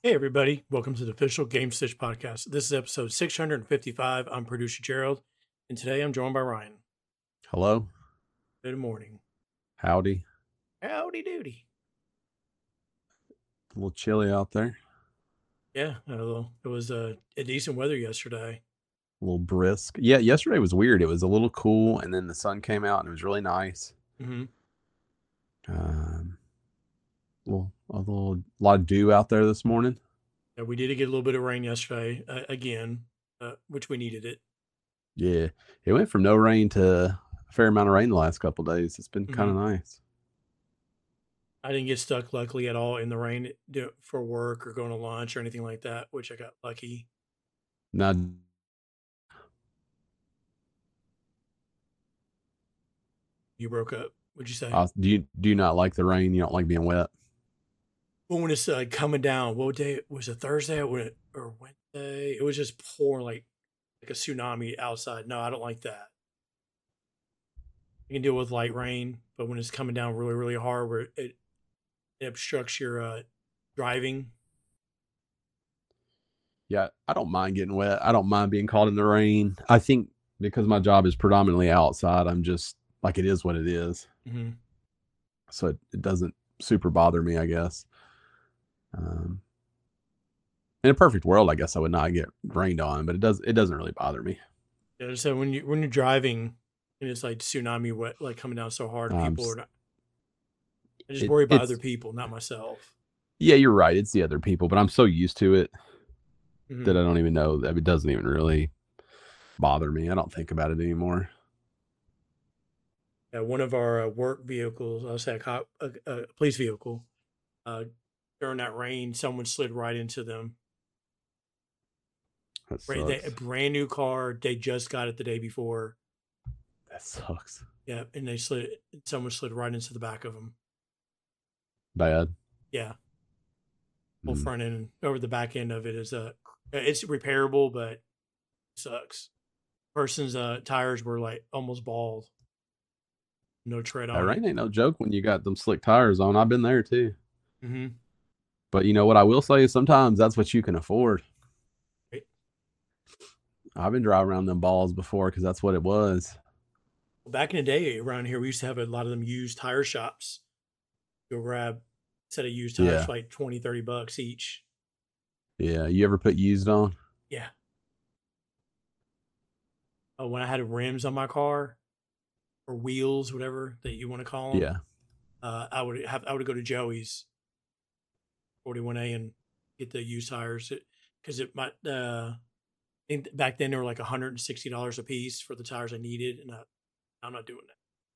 Hey, everybody. Welcome to the official Game Stitch podcast. This is episode 655. I'm producer Gerald, and today I'm joined by Ryan. Hello. Good morning. Howdy. Howdy doody. A little chilly out there. Yeah, it was a decent weather yesterday. A little brisk. Yeah, yesterday was weird. It was a little cool, and then the sun came out, and it was really nice. Mm-hmm. A lot of dew out there this morning. Yeah, we did get a little bit of rain yesterday again, which we needed it. Yeah, it went from no rain to a fair amount of rain the last couple of days. It's been kind of nice. I didn't get stuck, luckily, at all in the rain for work or going to lunch or anything like that, which I got lucky. Now, You broke up. What'd you say? do you not like the rain? You don't like being wet? Well, when it's coming down, what day was it? Thursday or Wednesday? It was just pouring like a tsunami outside. No, I don't like that. You can deal with light rain, but when it's coming down really, really hard, where it obstructs your driving. Yeah, I don't mind getting wet. I don't mind being caught in the rain. I think because my job is predominantly outside, I'm just like, it is what it is. Mm-hmm. So it doesn't super bother me, I guess. In a perfect world, I guess I would not get rained on, but it doesn't really bother me. Yeah, so when you're driving and it's like tsunami wet, like coming down so hard, people are not. I just worry about other people, not myself. Yeah, you're right. It's the other people, but I'm so used to it that I don't even know that it doesn't even really bother me. I don't think about it anymore. Yeah, one of our work vehicles, I'll say a police vehicle, during that rain, someone slid right into them. A brand new car. They just got it the day before. That sucks. Yeah, and someone slid right into the back of them. Bad. Yeah. Whole front end over the back end of it is it's repairable, but it sucks. Person's tires were like almost bald. No tread on. That rain ain't no joke when you got them slick tires on. I've been there too. Mm-hmm. But you know what I will say is sometimes that's what you can afford. Right. I've been driving around them balls before because that's what it was. Well, back in the day around here, we used to have a lot of them used tire shops. Go grab a set of used tires for like $20-$30 each. Yeah. You ever put used on? Yeah. When I had rims on my car or wheels, whatever that you want to call them. Yeah. I would go to Joey's 41A and get the used tires because it might. Back then they were like $160 a piece for the tires I needed, and I'm not doing that.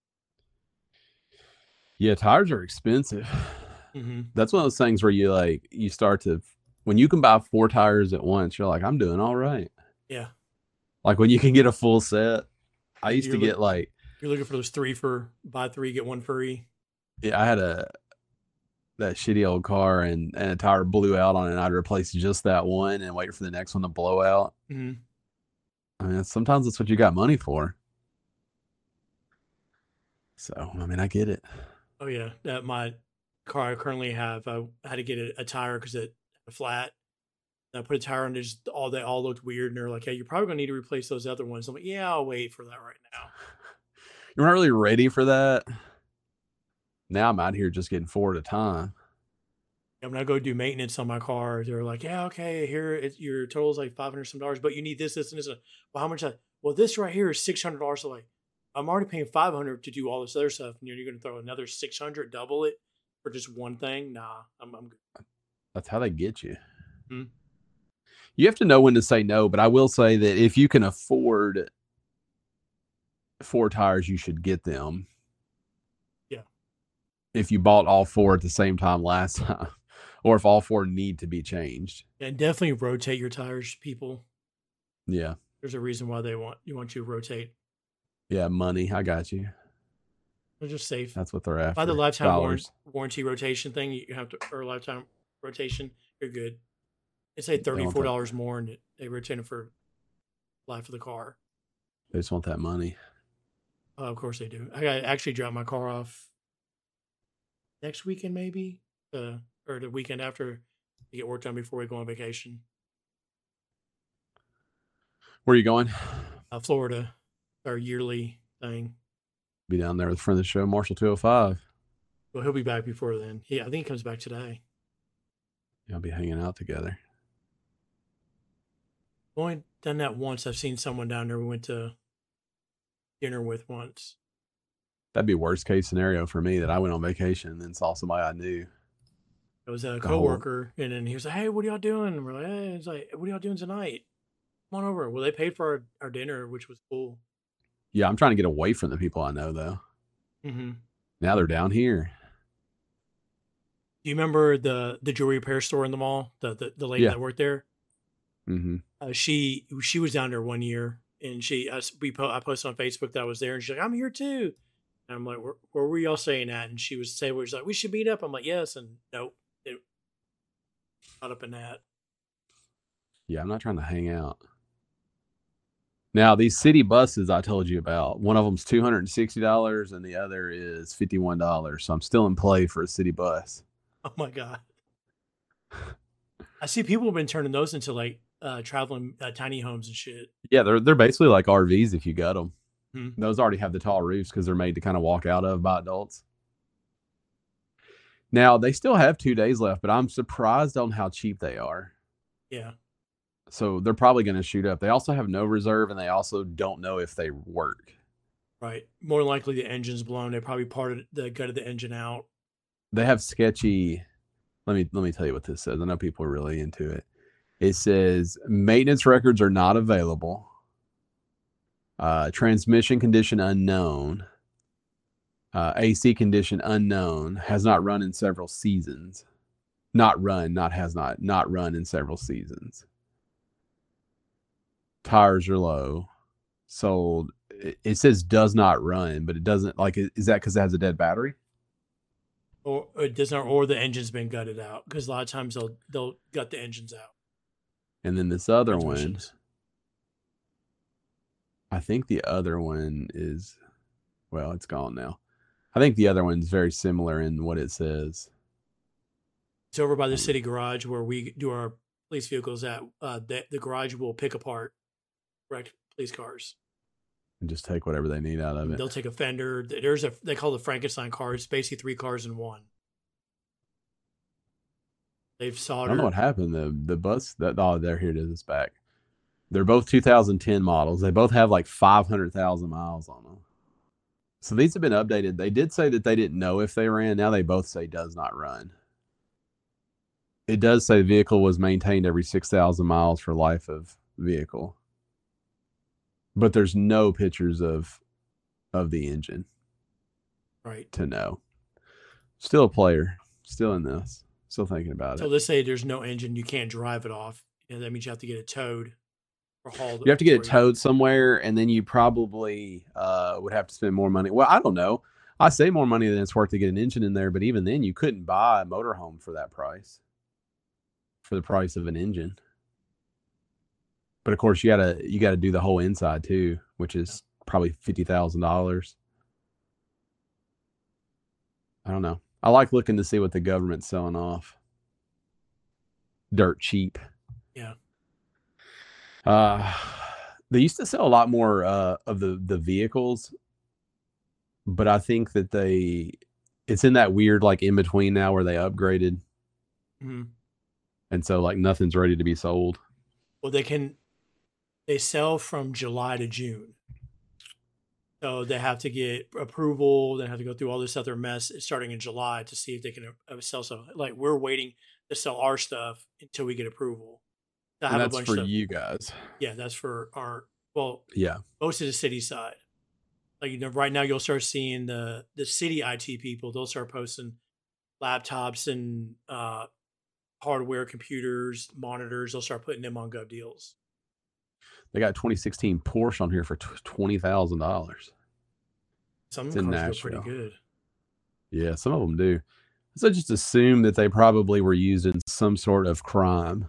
Yeah, tires are expensive. Mm-hmm. That's one of those things where you start to, when you can buy 4 tires at once, you're like, I'm doing all right. Yeah. Like when you can get a full set. I used to get like. You're looking for those buy 3 get 1 free. Yeah, I had that shitty old car and a tire blew out on it, and I'd replace just that one and wait for the next one to blow out. Mm-hmm. I mean, sometimes that's what you got money for. So, I mean, I get it. Oh yeah, my car I currently have, I had to get a tire because it had a flat. And I put a tire on it, just they all looked weird, and they're like, "Hey, you're probably gonna need to replace those other ones." I'm like, "Yeah, I'll wait for that right now." You're not really ready for that. Now I'm out here just getting 4 at a time. I'm gonna go do maintenance on my car. They're like, "Yeah, okay, your total's like $500 some, but you need this, and this. Well, how much? Well, this right here is $600. So like, I'm already paying $500 to do all this other stuff, and you're gonna throw another $600, double it for just one thing? Nah, I'm good. That's how they get you. Hmm? You have to know when to say no, but I will say that if you can afford 4 tires, you should get them. Yeah. If you bought all 4 at the same time last time, or if all 4 need to be changed. And definitely rotate your tires, people. Yeah. There's a reason why you want you to rotate. Yeah, money. I got you. They're just safe. That's what they're after. By the lifetime warranty rotation thing, you have to, or lifetime rotation, you're good. It's like $34 more, and they rotate it for life of the car. They just want that money. Oh, of course they do. I actually drop my car off next weekend, maybe, or the weekend after, to get work done before we go on vacation. Where are you going? Florida, our yearly thing. Be down there with a friend of the show, Marshall 205. Well, he'll be back before then. Yeah, I think he comes back today. Y'all be hanging out together. I've only done that once. I've seen someone down there we went to dinner with once. That'd be worst case scenario for me, that I went on vacation and then saw somebody I knew. It was a coworker, and then he was like, "Hey, what are y'all doing?" And we're like, "Hey," it's like, "What are y'all doing tonight? Come on over." Well, they paid for our dinner, which was cool. Yeah, I'm trying to get away from the people I know, though. Mm-hmm. Now they're down here. Do you remember the jewelry repair store in the mall? The lady that worked there. Mm-hmm. She was down there one year, and I posted on Facebook that I was there, and she's like, "I'm here too." And I'm like, "Where were y'all staying at?" And she was like, "We should meet up." I'm like, "Yes," and nope, not up in that. Yeah, I'm not trying to hang out. Now, these city buses I told you about, one of them's $260 and the other is $51. So I'm still in play for a city bus. Oh my God. I see people have been turning those into like traveling tiny homes and shit. Yeah, they're basically like RVs if you got them. Hmm. Those already have the tall roofs because they're made to kind of walk out of by adults. Now, they still have 2 days left, but I'm surprised on how cheap they are. Yeah. So they're probably going to shoot up. They also have no reserve, and they also don't know if they work. Right. More than likely the engine's blown. They probably gutted the engine out. They have sketchy. Let me tell you what this says. I know people are really into it. It says maintenance records are not available. Transmission condition unknown. AC condition unknown. Has not run in several seasons. Not run in several seasons. Tires are low. Sold. It says does not run, but it doesn't. Like, is that because it has a dead battery? Or it does not, or the engine's been gutted out, because a lot of times they'll gut the engines out. And then this other one, I think the other one is, well, it's gone now. I think the other one's very similar in what it says. It's over by the city garage where we do our police vehicles at. The garage will pick apart wrecked police cars and just take whatever they need out of it. They'll take a fender. They call it the Frankenstein car. It's basically 3 cars in one. They've soldered. I don't know what happened. The bus here it is. It's back. They're both 2010 models. They both have like 500,000 miles on them. So these have been updated. They did say that they didn't know if they ran. Now they both say does not run. It does say vehicle was maintained every 6,000 miles for life of vehicle. But there's no pictures of the engine. Right. To know. Still a player. Still in this. Still thinking about it. So let's say there's no engine. You can't drive it off. That means you have to get it towed or hauled. You have to get it towed somewhere, and then you probably would have to spend more money. Well, I don't know. I say more money than it's worth to get an engine in there, but even then, you couldn't buy a motorhome for that price. For the price of an engine. But of course, you gotta do the whole inside too, which is probably $50,000. I don't know. I like looking to see what the government's selling off. Dirt cheap. Yeah. They used to sell a lot more of the vehicles, but I think that it's in that weird like in between now where they upgraded. Mm-hmm. And so like nothing's ready to be sold. Well, they sell from July to June. So they have to get approval. They have to go through all this other mess starting in July to see if they can sell stuff. Like we're waiting to sell our stuff until we get approval. And that's for you guys. Yeah, that's for our, most of the city side. Like, right now you'll start seeing the city IT people. They'll start posting laptops and hardware, computers, monitors. They'll start putting them on Gov Deals. They got 2016 Porsche on here for $20,000. Some cars go pretty good. Yeah, some of them do. So just assume that they probably were used in some sort of crime.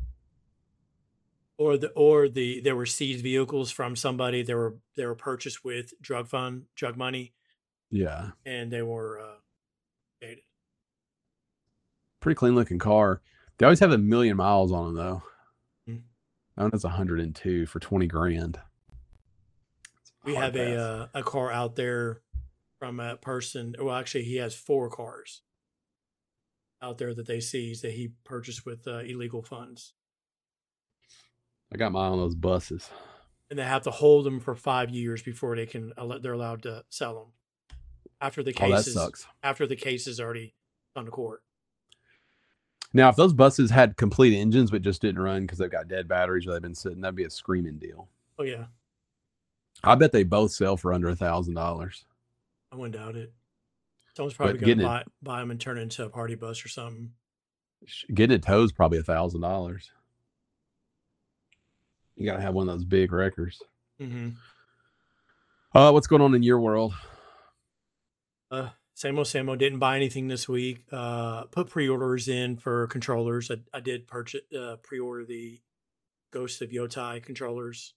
Or there were seized vehicles from somebody. They were purchased with drug money. Yeah, and they were dated. Pretty clean looking car. They always have 1,000,000 miles on them though. Mm. That one has 102 for 20 grand. We Hard have pass. a car out there from a person. Well, actually, he has 4 cars out there that they seized that he purchased with illegal funds, I got mine on those buses. and they have to hold them for 5 years before they're allowed to sell them after the Oh, that cases sucks. already gone to court. Now, if those buses had complete engines but just didn't run because they've got dead batteries or they've been sitting, that'd be a screaming deal. Oh yeah, I bet they both sell for under $1,000. I wouldn't doubt it. Someone's probably But going to getting it buy them and turn it into a party bus or something. getting it towed is probably $1,000. You gotta have one of those big wreckers. Mm-hmm. What's going on in your world? Same old, same old. Didn't buy anything this week. Put pre-orders in for controllers. I did pre-order the Ghost of Yotai controllers.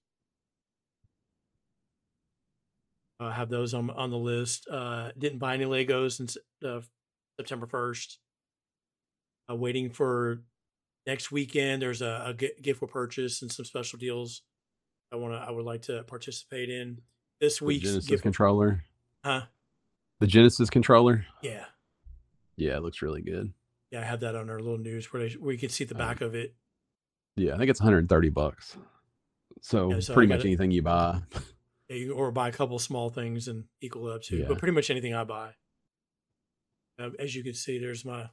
Have those on the list. Didn't buy any Legos since September 1st. Waiting for next weekend. There's a gift for purchase and some special deals I would like to participate in. This The week's Genesis gift, controller. huh? The Genesis controller. Yeah, Yeah, it looks really good. yeah. I have that on our little news where you can see the back of it. Yeah, I think it's $130. So Yeah, so I pretty got much it. anything you buy. Yeah, or buy a couple small things and equal it up to. Yeah. But pretty much anything I buy. As you can see, there's my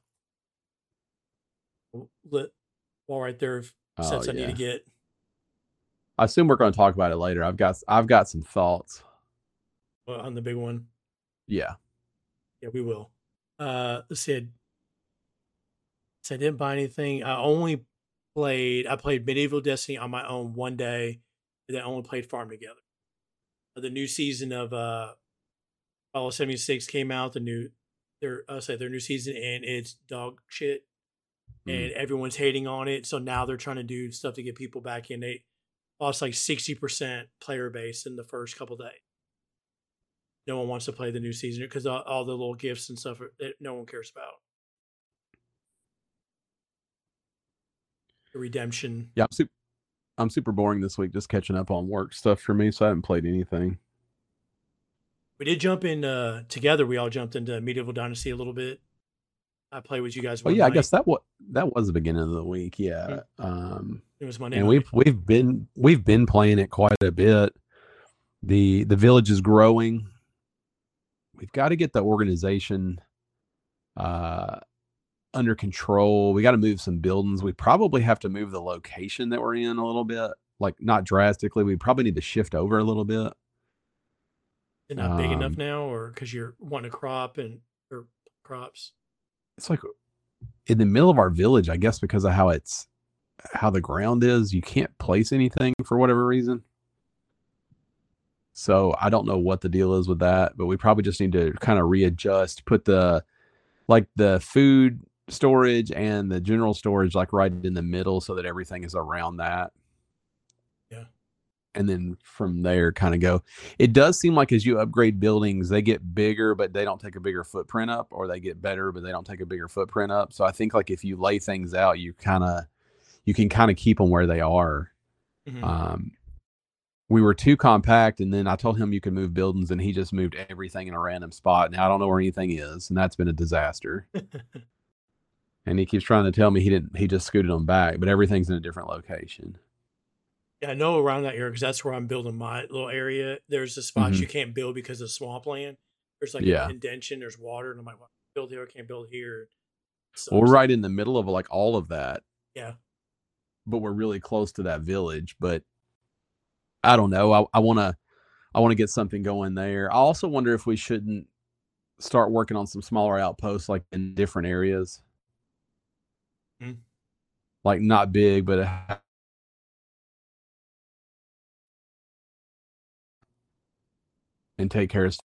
lit wall right there of Oh sets I need to yeah. get. I assume we're going to talk about it later. I've got some thoughts. On the big one. Yeah. Yeah, we will. Let's see. So I didn't buy anything. I played Medieval Destiny on my own one day, and then only played Farm Together. The new season of Fallout 76 came out. Their new season, and it's dog shit, and everyone's hating on it. So now they're trying to do stuff to get people back in. They lost like 60% player base in the first couple days. No one wants to play the new season because all the little gifts and stuff that no one cares about. The redemption. Yeah, I'm super boring this week, just catching up on work stuff for me, so I haven't played anything. We did jump in together. We all jumped into Medieval Dynasty a little bit. I played with you guys Oh one yeah, I night. guess that was the beginning of the week. Yeah. It was Monday And night. we've been playing it quite a bit. The village is growing. We've got to get the organization under control. We got to move some buildings. We probably have to move the location that we're in a little bit, like not drastically. We probably need to shift over a little bit. Is it not big enough now, or because you're wanting to or crops? It's like in the middle of our village, I guess, because of how the ground is. You can't place anything for whatever reason. So I don't know what the deal is with that, but we probably just need to kind of readjust, put the food storage and the general storage like right in the middle so that everything is around that. Yeah. And then from there kind of go. It does seem like as you upgrade buildings, they get bigger, but they don't take a bigger footprint up, or they get better, but they don't take a bigger footprint up. So I think like if you lay things out, you can kind of keep them where they are. Mm-hmm. We were too compact, and then I told him you could move buildings, and he just moved everything in a random spot. Now I don't know where anything is, and that's been a disaster. And he keeps trying to tell me he just scooted them back, but everything's in a different location. Yeah, I know around that area because that's where I'm building my little area. There's the spots you can't build because of swampland. There's like an indention, there's water, and I'm like, well, build here, I can't build here. Well, we're right in the middle of like all of that. Yeah. But we're really close to that village. But I don't know. I want to get something going there. I also wonder if we shouldn't start working on some smaller outposts like in different areas. Mm-hmm. Like not big, but and take care of stuff.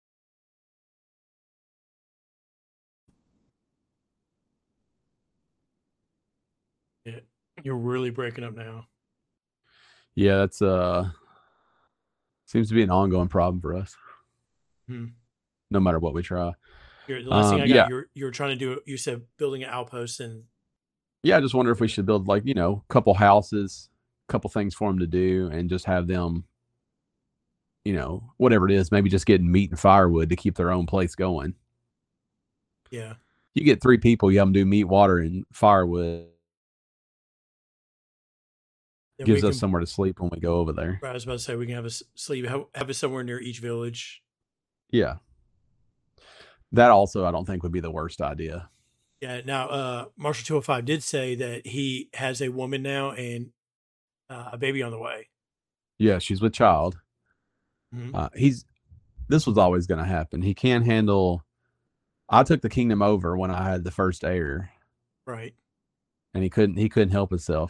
Yeah. You're really breaking up now. Yeah, that's seems to be an ongoing problem for us. No matter what we try. The last thing I got, you were trying to do. You said building an outpost, and Yeah, I just wonder if we should build, like, a couple houses, couple things for them to do, and just have them, whatever it is, maybe just getting meat and firewood to keep their own place going. Yeah. You get 3 people, you have them do meat, water, and firewood. Then we Gives us can. somewhere to sleep when we go over there. I was about to say we can have a sleep, have it somewhere near each village. Yeah. That also, I don't think would be the worst idea. Yeah. Now, Marshall 205 did say that he has a woman now and a baby on the way. Yeah, she's with child. Hmm. He's This was always going to happen. He can't handle. I took the kingdom over when I had the first heir, Right. and he couldn't help himself.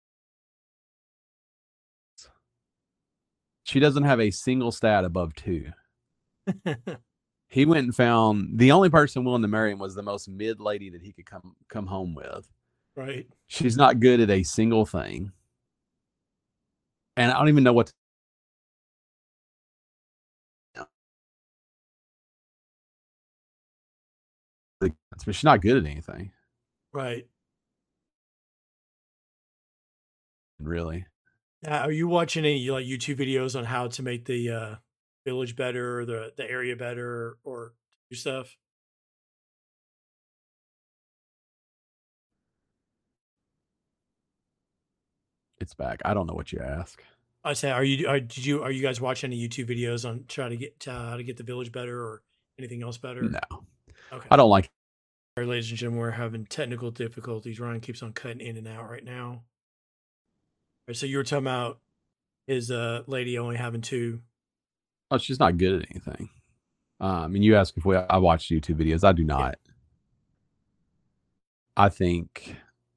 She doesn't have a single stat above 2. He went and found the only person willing to marry him was the most mid lady that he could come home with. Right. She's not good at a single thing, and I don't even know what. But she's not good at anything, Right. really. Are you watching any like YouTube videos on how to make the village better, or the area better, or do stuff? It's back. I don't know what you ask. I say, are you guys watching any YouTube videos on try to get how to get the village better or anything else better? No, Okay. I don't like. All right, ladies and gentlemen, we're having technical difficulties. Ryan keeps on cutting in and out right now. All right, so you were talking about his lady only having 2. Oh, she's not good at anything. And you ask if I watch YouTube videos. I do Yeah. not. I think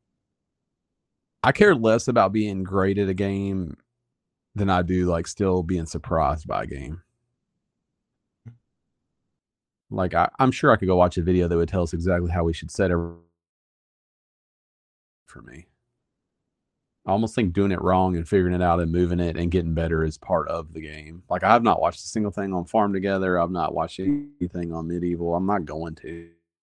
I care less about being great at a game than I do like still being surprised by a game. Like I'm sure I could go watch a video that would tell us exactly how we should set it for me. I almost think doing it wrong and figuring it out and moving it and getting better is part of the game. Like I have not watched a single thing on Farm Together. I've not watched anything on Medieval. I'm not going to.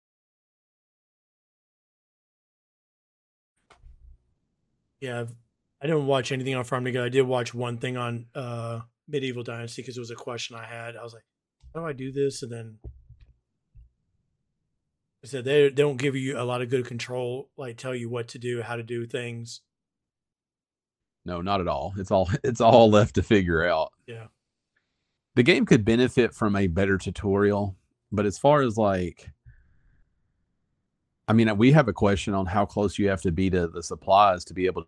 Yeah, I didn't watch anything on Farm to Go. I did watch one thing on Medieval Dynasty because it was a question I had. I was like, how do I do this? And then I said they don't give you a lot of good control, like tell you what to do, how to do things. No, not at all. It's all left to figure out. Yeah. The game could benefit from a better tutorial, but as far as like, I mean, we have a question on how close you have to be to the supplies to be able to,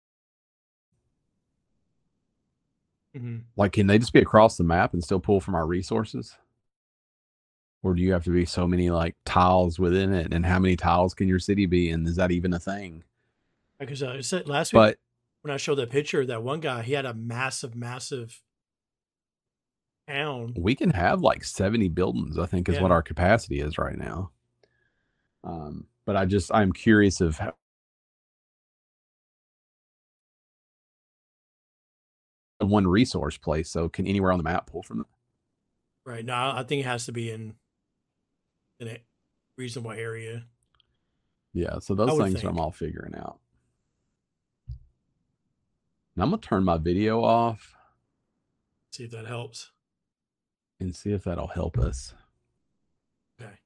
Hmm. like, can they just be across the map and still pull from our resources? Or do you have to be so many like tiles within it? And how many tiles can your city be? And is that even a thing? Because I said last week But when I showed that picture of that one guy, he had a massive, massive town. we can have like 70 buildings, I think is what Yeah. our capacity is right now. But I'm curious of how, one resource place. So can anywhere on the map pull from them? Right. Now I think it has to be in a reasonable area. Yeah. So I those would things I'm think. all figuring out. Now I'm going to turn my video off See if that helps. and see if that'll help us. Okay.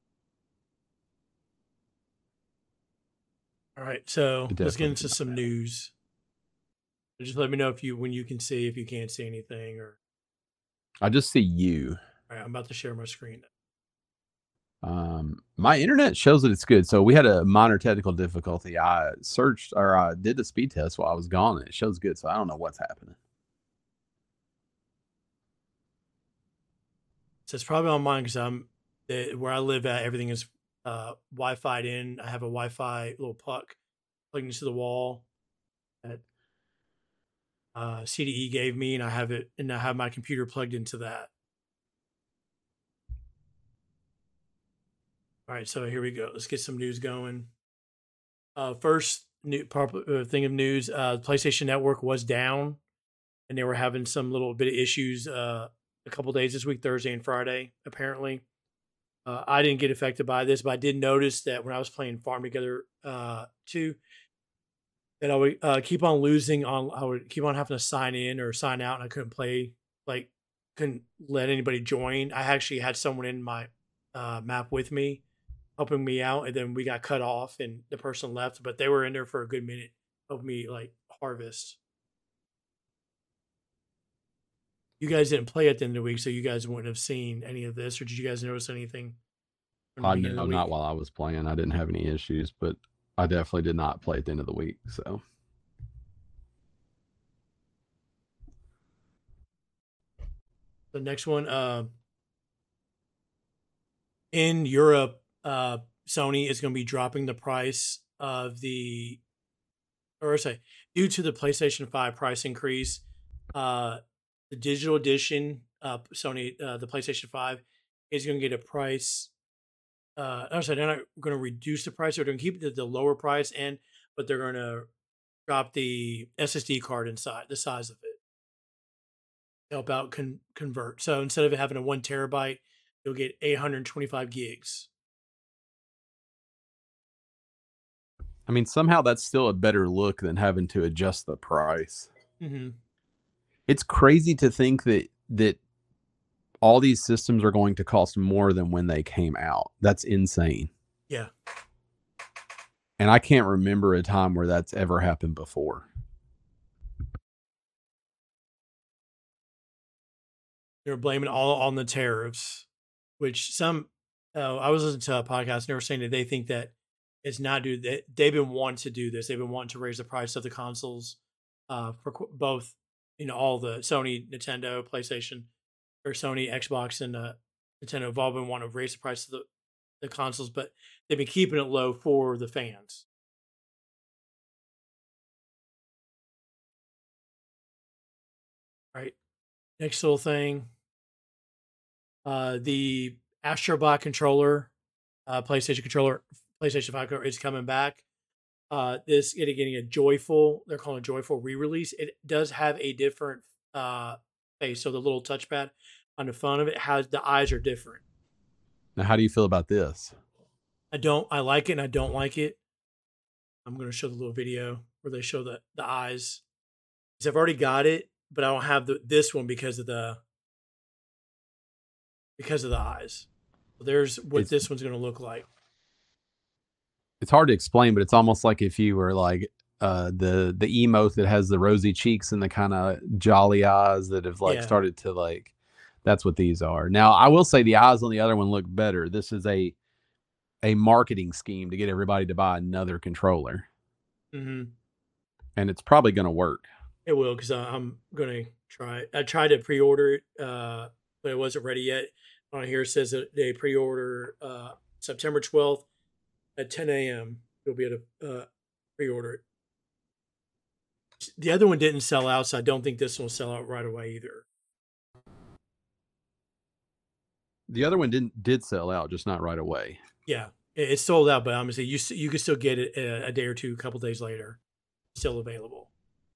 All right. So It let's get definitely into did some not. news. Just let me know when you can see, if you can't see anything, or I just see you. all right, I'm about to share my screen. My internet shows that it's good. So we had a minor technical difficulty. I searched or I did the speed test while I was gone, and it shows good. So I don't know what's happening. So it's probably on mine because where I live at, everything is Wi-Fi'd in. I have a Wi-Fi little puck plugged into the wall that CDE gave me, and I have my computer plugged into that. All right, so here we go. Let's get some news going. First thing of news: PlayStation Network was down, and they were having some little bit of issues a couple days this week, Thursday and Friday, apparently. I didn't get affected by this, but I did notice that when I was playing Farm Together 2, that I would keep on losing. I would keep on having to sign in or sign out, and I couldn't play. Like, couldn't let anybody join. I actually had someone in my map with me, helping me out, and then we got cut off, and the person left. But they were in there for a good minute, helping me like harvest. You guys didn't play at the end of the week, so you guys wouldn't have seen any of this, or did you guys notice anything from the I beginning of know the not week? while I was playing. I didn't have any issues, but I definitely did not play at the end of the week. So The next one, in Europe, Sony is going to be dropping the price of the, or say, due to the PlayStation 5 price increase, uh, the digital edition, Sony, the PlayStation 5 is going to get a price. I'm sorry, they're not going to reduce the price. They're going to keep the lower price in, but they're going to drop the SSD card inside, the size of it, help out convert. So instead of having a 1 terabyte, you'll get 825 gigs. I mean, somehow that's still a better look than having to adjust the price. Mm-hmm. It's crazy to think that all these systems are going to cost more than when they came out. That's insane. Yeah. And I can't remember a time where that's ever happened before. They're blaming all on the tariffs, which some, I was listening to a podcast and they were saying that they think that it's not due, that they've been wanting to do this. They've been wanting to raise the price of the consoles for both, all the Sony, Nintendo, PlayStation, or Sony, Xbox, and Nintendo have all been wanting to raise the price of the consoles, but they've been keeping it low for the fans. Right. Next little thing, the Astrobot controller, PlayStation controller, PlayStation 5 controller is coming back. This it getting a joyful, they're calling it joyful re-release. It does have a different face. So the little touchpad on the front of it has, the eyes are different. Now, how do you feel about this? I like it and I don't like it. I'm gonna show the little video where they show the eyes. Because I've already got it, but I don't have this one because of the eyes. So there's what It's this one's gonna look like. it's hard to explain, but it's almost like if you were like the emote that has the rosy cheeks and the kind of jolly eyes that have like Yeah. started to like, that's what these are. Now, I will say the eyes on the other one look better. This is a marketing scheme to get everybody to buy another controller. Mm-hmm. And it's probably going to work. It will, because I'm gonna try. I tried to pre-order it, but it wasn't ready yet. On here it says that they pre-order September 12th at 10 a.m. You'll be able to pre-order it. The other one didn't sell out, so I don't think this one will sell out right away either. The other one did sell out, just not right away. Yeah, it's sold out, but I'm gonna say you can still get it a day or two, a couple days later, still available.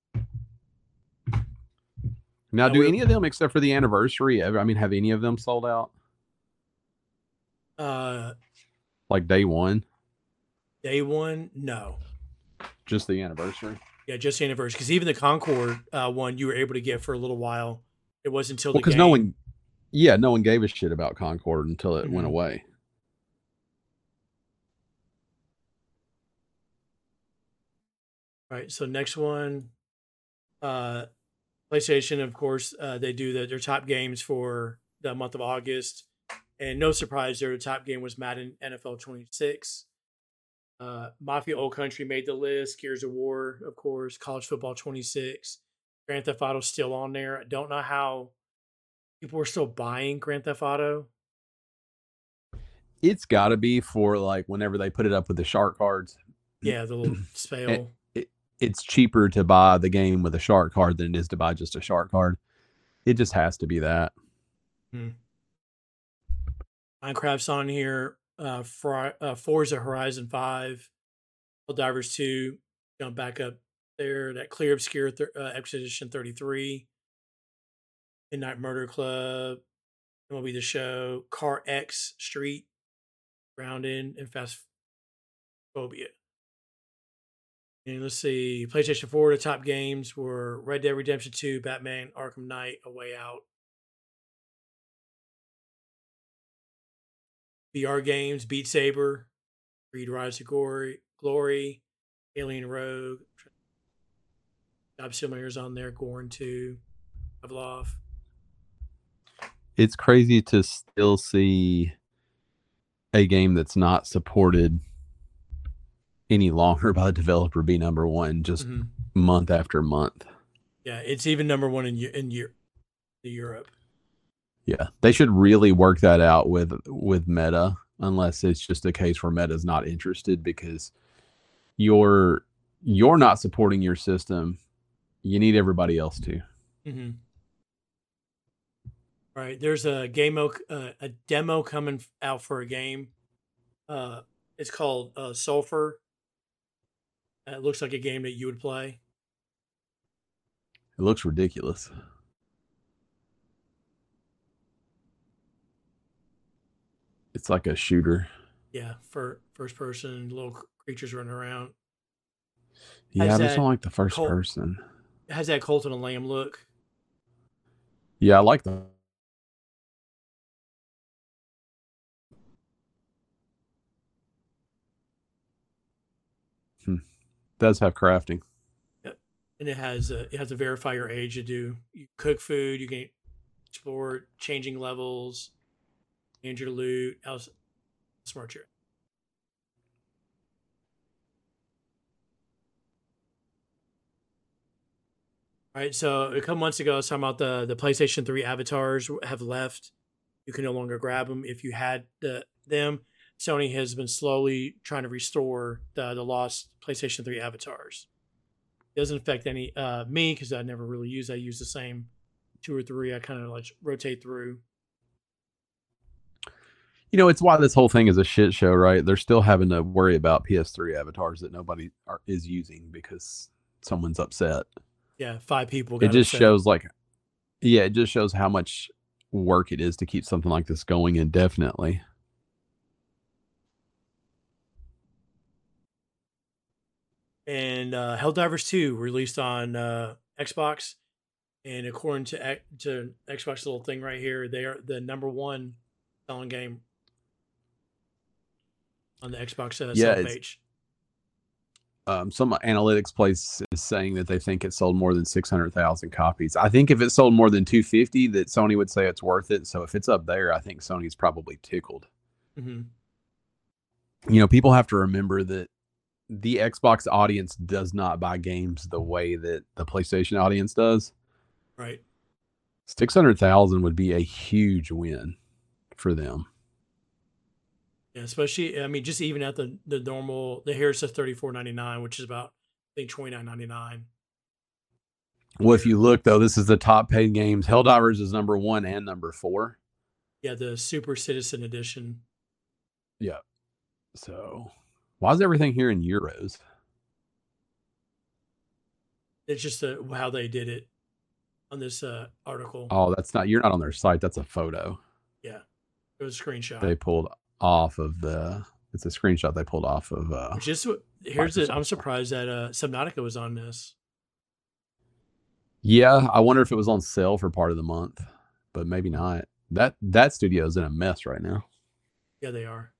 Now, do any of them, except for the anniversary, I mean, have any of them sold out? Like day one? Day one, no. Just the anniversary? Yeah, just the anniversary. Because even the Concord one, you were able to get for a little while. It wasn't until Well, the because game. no one gave a shit about Concord until it went away. Right. So next one, PlayStation, of course, they do their top games for the month of August, and no surprise, their top game was Madden NFL 26. Mafia Old Country made the list. Gears of War, of course. College Football 26. Grand Theft Auto's still on there. I don't know how people are still buying Grand Theft Auto. It's got to be for like whenever they put it up with the shark cards. Yeah, the little spell. It's cheaper to buy the game with a shark card than it is to buy just a shark card. It just has to be that. Minecraft's on here. Forza Horizon 5. Divers 2. Jump back up there. That Clear Obscure Expedition 33. Midnight Murder Club. MLB The Show. Car X Street. Grounded, and Phasmophobia. And let's see, PlayStation 4, the top games were Red Dead Redemption 2, Batman, Arkham Knight, A Way Out. VR games, Beat Saber, Creed Rise to Glory, Alien Rogue, Job Simulators on there, Gorn 2, Pavlov. It's crazy to still see a game that's not supported any longer by the developer be number one just month after month. Yeah, it's even number one in Europe. Yeah, they should really work that out with Meta, unless it's just a case where Meta's not interested because you're not supporting your system. You need everybody else to. Mm-hmm. All right, there's a demo coming out for a game. It's called Sulfur. It looks like a game that you would play. It looks ridiculous. It's like a shooter. Yeah, for first person, little creatures running around. Yeah, I just don't like the first person. It has that Cult of the Lamb look. Yeah, I like the. Does have crafting. Yep. And it has to verify your age. You cook food, you can explore changing levels, and your loot. How's smart here? All right, so a couple months ago, I was talking about the PlayStation 3 avatars have left. You can no longer grab them if you had them. Sony has been slowly trying to restore the lost PlayStation 3 avatars. It doesn't affect any me because I never really use. I use the same 2 or 3. I kind of like rotate through. You know, it's why this whole thing is a shit show, right? They're still having to worry about PS3 avatars that nobody is using because someone's upset. Yeah, 5 people. It just shows it just shows how much work it is to keep something like this going indefinitely. And Helldivers 2 released on Xbox, and according to Xbox little thing right here, they are the number 1 selling game on the Xbox sell page. Some analytics place is saying that they think it sold more than 600,000 copies. I think if it sold more than 250, that Sony would say it's worth it. So if it's up there, I think Sony's probably tickled. Mm-hmm. You know, people have to remember that the Xbox audience does not buy games the way that the PlayStation audience does. Right. 600,000 would be a huge win for them. Yeah, especially, I mean, just even at the normal, the here says $34.99, which is about, I think, $29.99. Well, if you look, though, this is the top paid games. Helldivers is number 1 and number 4. Yeah, the Super Citizen Edition. Yeah. So, why is everything here in euros? It's just how they did it on this article. Oh, you're not on their site. That's a photo. Yeah. It was a screenshot. They pulled off of it's a screenshot they pulled off of. I'm surprised that Subnautica was on this. Yeah, I wonder if it was on sale for part of the month, but maybe not. That studio is in a mess right now. Yeah, they are.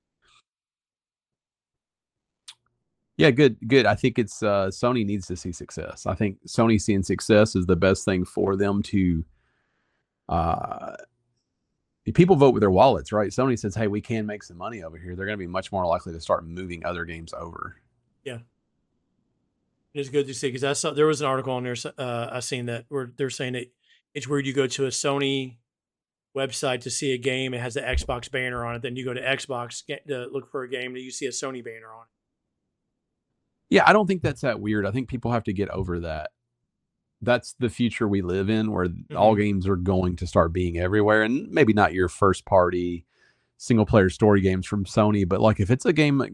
Yeah, good. I think it's Sony needs to see success. I think Sony seeing success is the best thing for them to. People vote with their wallets, right? Sony says, "Hey, we can make some money over here." They're going to be much more likely to start moving other games over. Yeah, it's good to see because there was an article on there I seen that where they're saying that it's weird you go to a Sony website to see a game, it has the Xbox banner on it, then you go to Xbox to look for a game and you see a Sony banner on it. Yeah, I don't think that's that weird. I think people have to get over that. That's the future we live in, where all games are going to start being everywhere, and maybe not your first party single player story games from Sony, but like if it's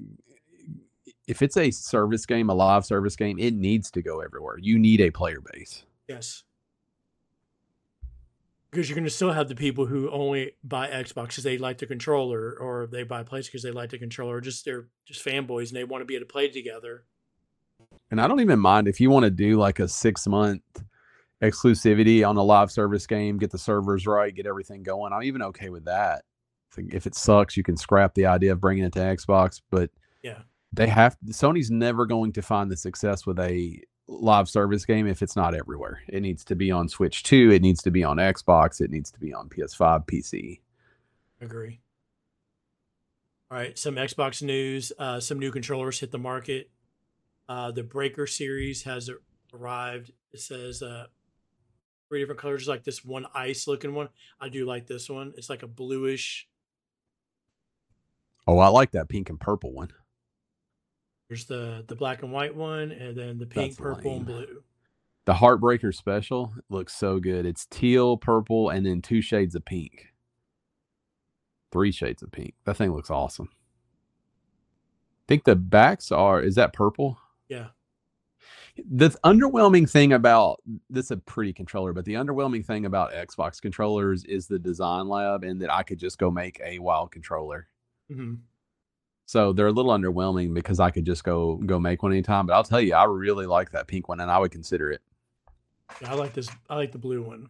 a service game, a live service game, it needs to go everywhere. You need a player base. Yes. Because you're going to still have the people who only buy Xbox because they like the controller, or they buy PlayStation because they like the controller, or just they're just fanboys and they want to be able to play together. And I don't even mind if you want to do like a 6-month exclusivity on a live service game, get the servers right, get everything going. I'm even okay with that. If it sucks, you can scrap the idea of bringing it to Xbox, but Yeah, Sony's never going to find the success with a live service game if it's not everywhere. It needs to be on Switch 2, it needs to be on Xbox, it needs to be on PS5, PC. agree. All right, some Xbox news. Some new controllers hit the market. The Breaker series has arrived. It says 3 different colors, like this one ice looking one. I do like this one. It's like a bluish. Oh, I like that pink and purple one. There's the black and white one, and then the pink, That's purple, lame. and blue. The Heartbreaker special looks so good. It's teal, purple, and then 2 shades of pink. 3 shades of pink. That thing looks awesome. I think the backs is that purple? Yeah. The underwhelming thing about this is a pretty controller, but the underwhelming thing about Xbox controllers is the design lab, and that I could just go make a wild controller. Mm-hmm. So they're a little underwhelming because I could just go make one anytime. But I'll tell you, I really like that pink one, and I would consider it. Yeah, I like this. I like the blue one.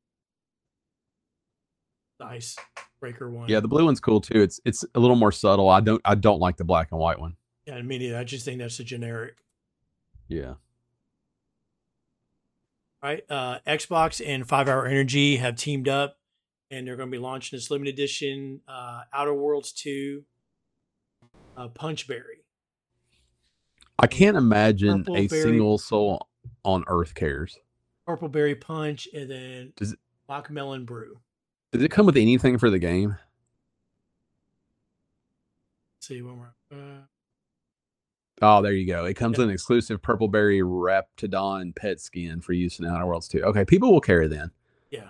The ice breaker one. Yeah, the blue one's cool too. It's a little more subtle. I don't like the black and white one. Yeah, me neither. I just think that's a generic. Yeah. All right. Xbox and 5 Hour Energy have teamed up, and they're going to be launching this limited edition Outer Worlds 2 Punchberry. I can't imagine Purple a berry. single soul on Earth cares. Purple Berry Punch, and then Does Melon Brew. it come with anything for the game? Let's see one more. Oh, there you go. It comes with an exclusive Purple Berry Raptidon pet skin for use in Outer Worlds 2. Okay, people will care then. Yeah.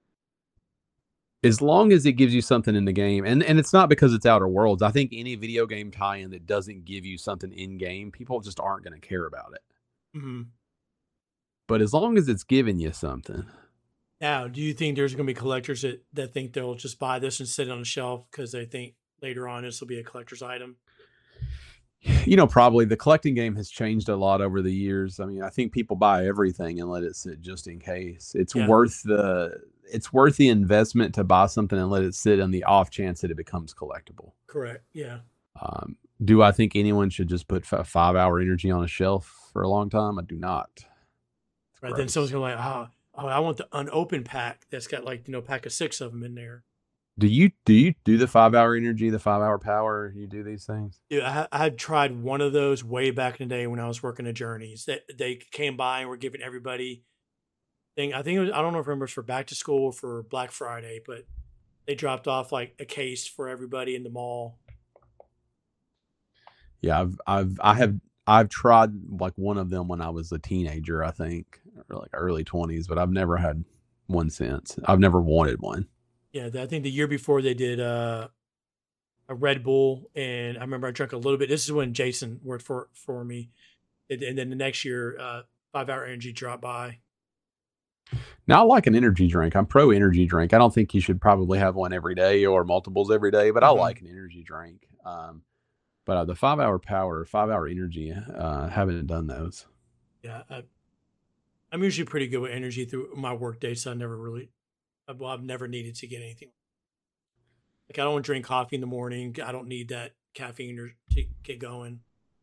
As long as it gives you something in the game, and it's not because it's Outer Worlds. I think any video game tie-in that doesn't give you something in game, people just aren't going to care about it. Mm-hmm. But as long as it's giving you something. Now, do you think there's going to be collectors that think they'll just buy this and sit it on the shelf because they think later on this will be a collector's item? Probably the collecting game has changed a lot over the years. I mean, I think people buy everything and let it sit just in case. It's worth the investment to buy something and let it sit on the off chance that it becomes collectible. Correct. Yeah. Do I think anyone should just put 5 Hour Energy on a shelf for a long time? I do not. Right. Then someone's going to like, oh, I want the unopened pack that's got pack of 6 of them in there. Do you do the 5 Hour Energy, the 5 Hour Power? You do these things? Dude, I had tried one of those way back in the day when I was working at Journeys. That they came by and were giving everybody thing. I think it was, I don't know if it was for back to school or for Black Friday, but they dropped off like a case for everybody in the mall. Yeah, I've tried like one of them when I was a teenager, I think, or like early 20s, but I've never had one since. I've never wanted one. Yeah, I think the year before they did a Red Bull, and I remember I drank a little bit. This is when Jason worked for me, and then the next year, 5 Hour Energy dropped by. Now I like an energy drink. I'm pro energy drink. I don't think you should probably have one every day or multiples every day, but I like an energy drink. But the 5 Hour Power, 5 Hour Energy, haven't done those. Yeah, I'm usually pretty good with energy through my work day, so I've never needed to get anything. Like I don't drink coffee in the morning. I don't need that caffeine to get going.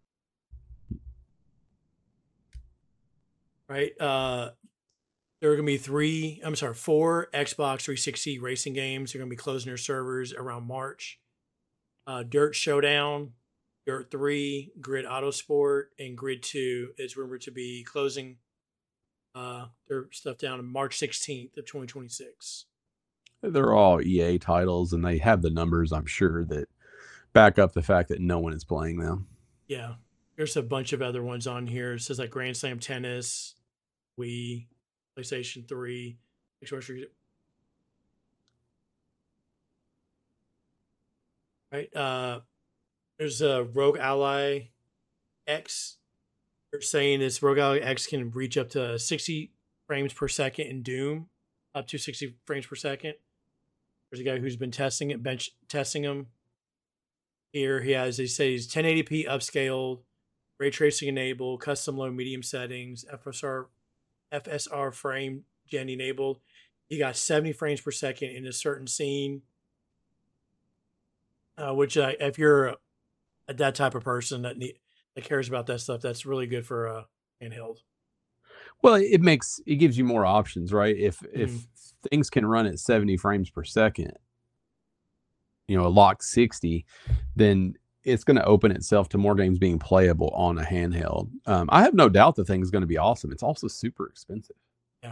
Right. There are going to be 4 Xbox 360 racing games. They're going to be closing their servers around March. Dirt Showdown, Dirt 3, Grid Autosport, and Grid 2 is rumored to be closing their stuff down on March 16th of 2026. They're all EA titles, and they have the numbers, I'm sure, that back up the fact that no one is playing them. Yeah. There's a bunch of other ones on here. It says like Grand Slam Tennis, Wii, PlayStation 3, Xbox. Right. There's a Rogue Ally X. They're saying this Rogue Ally X can reach up to 60 frames per second in Doom. up to 60 frames per second. There's a guy who's been testing it, bench testing them. Here he has, they say he's 1080p upscaled, ray tracing enabled, custom low medium settings, FSR frame gen enabled. You got 70 frames per second in a certain scene, which if you're that type of person that cares about that stuff, that's really good for handheld. Well, it gives you more options, right? If Mhm. things can run at 70 frames per second, a lock 60, then it's going to open itself to more games being playable on a handheld. I have no doubt the thing's going to be awesome. It's also super expensive. Yeah.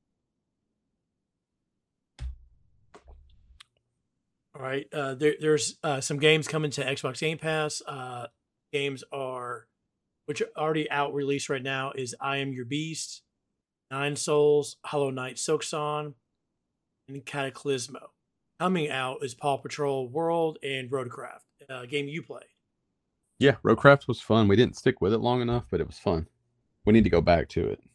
All right. There's some games coming to Xbox Game Pass. Games which are already out released right now is I Am Your Beast, Nine Souls, Hollow Knight Silksong, and Cataclysmo. Coming out is Paw Patrol World and Roadcraft, a game you played. Yeah, Roadcraft was fun. We didn't stick with it long enough, but it was fun. We need to go back to it.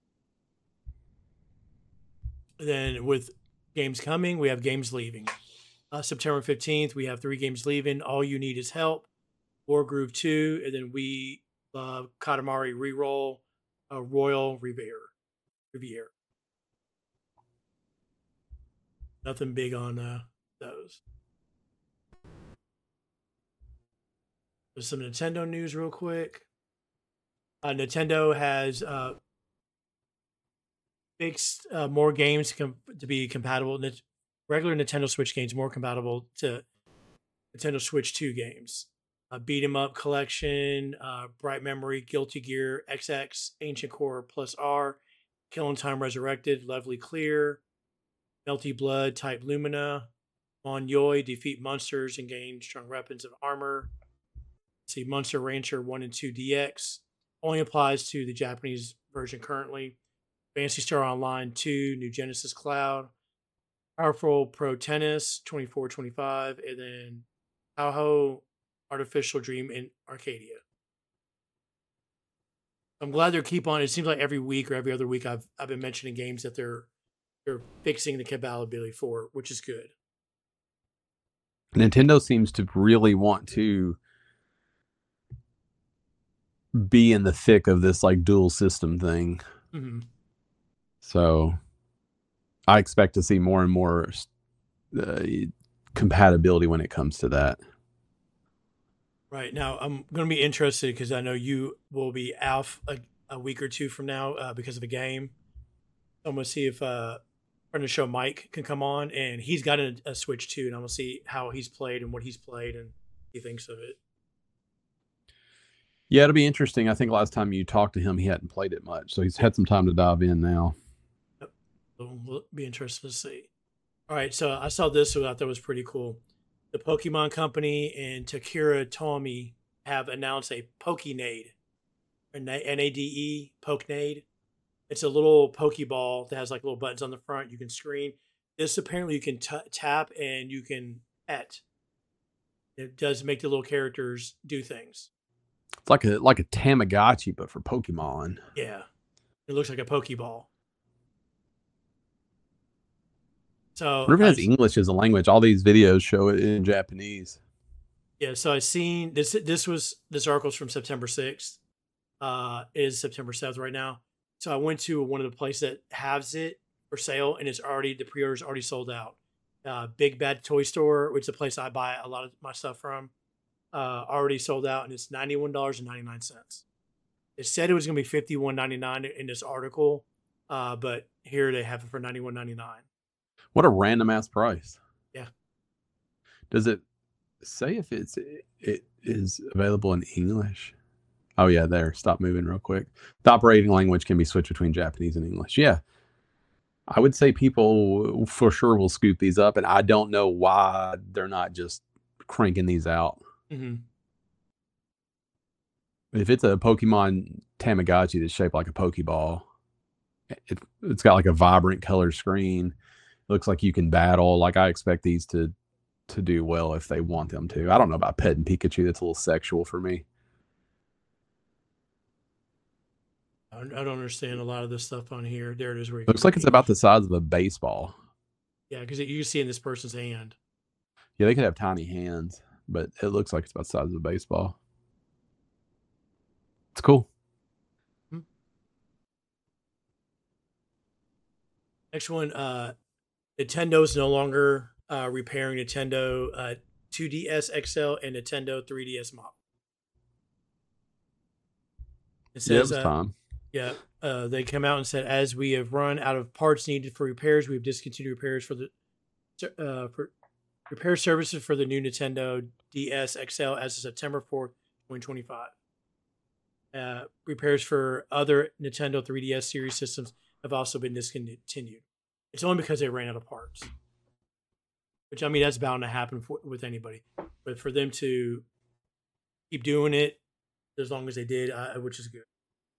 And then with games coming, we have games leaving. September 15th, we have 3 games leaving. All You Need Is Help, Wargroove 2, and then We Love Katamari Reroll, Royal Riviera. Nothing big on those. There's some Nintendo news real quick. Nintendo has fixed more games to be compatible. Regular Nintendo Switch games more compatible to Nintendo Switch 2 games. Beat 'em Up Collection, Bright Memory, Guilty Gear, XX, Ancient Core Plus R, Killing Time Resurrected, Lovely Clear, Melty Blood, Type Lumina, Monyoi, defeat monsters and gain strong weapons and armor. See, Monster Rancher 1 and 2 DX only applies to the Japanese version currently. Fantasy Star Online 2, New Genesis Cloud, Powerful Pro Tennis 24-25, and then Tahoe Artificial Dream in Arcadia. I'm glad they're keep on. It seems like every week or every other week I've been mentioning games that they're fixing the compatibility for, which is good. Nintendo seems to really want to be in the thick of this like dual system thing. Mm-hmm. So I expect to see more and more compatibility when it comes to that. Right. Now, I'm going to be interested because I know you will be off a week or two from now because of a game. I'm going to see if friend of the show Mike can come on, and he's got a Switch too, and I'm going to see how he's played and what he's played and he thinks of it. Yeah, it'll be interesting. I think last time you talked to him, he hadn't played it much, so he's had some time to dive in now. Yep. So we'll be interested to see. All right, so I saw this, so I thought that was pretty cool. The Pokemon Company and Takara Tomy have announced a Pokenade, Nade, Pokenade. It's a little Pokeball that has like little buttons on the front. You can screen. This apparently you can tap and you can pet. It does make the little characters do things. It's like a Tamagotchi, but for Pokemon. Yeah, it looks like a Pokeball. So Whenever it has English as a language, all these videos show it in Japanese. Yeah, so I seen this. This article's from September 6th. It is September 7th right now. So I went to one of the places that has it for sale, and the pre-order's already sold out. Big Bad Toy Store, which is a place I buy a lot of my stuff from, already sold out, and it's $91.99. It said it was going to be $51.99 in this article, but here they have it for $91.99. What a random ass price. Yeah. Does it say if it is available in English? Oh yeah, there. Stop moving real quick. The operating language can be switched between Japanese and English. Yeah. I would say people for sure will scoop these up, and I don't know why they're not just cranking these out. Mm-hmm. If it's a Pokemon Tamagotchi that's shaped like a Pokeball, it's got like a vibrant color screen. It looks like you can battle. Like I expect these to do well if they want them to. I don't know about Petting Pikachu. That's a little sexual for me. I don't understand a lot of this stuff on here. There it is where you can Looks like it's read. about the size of a baseball. Yeah, because you can see in this person's hand. Yeah, they could have tiny hands, but it looks like it's about the size of a baseball. It's cool. Hmm. Next one, Nintendo is no longer repairing Nintendo 2DS XL and Nintendo 3DS model. It Yeah, it says, was time. yeah, they come out and said, as we have run out of parts needed for repairs, we've discontinued repairs for repair services for the new Nintendo DS XL as of September 4th, 2025. Repairs for other Nintendo 3DS series systems have also been discontinued. It's only because they ran out of parts, which I mean that's bound to happen with anybody. But for them to keep doing it as long as they did, which is good.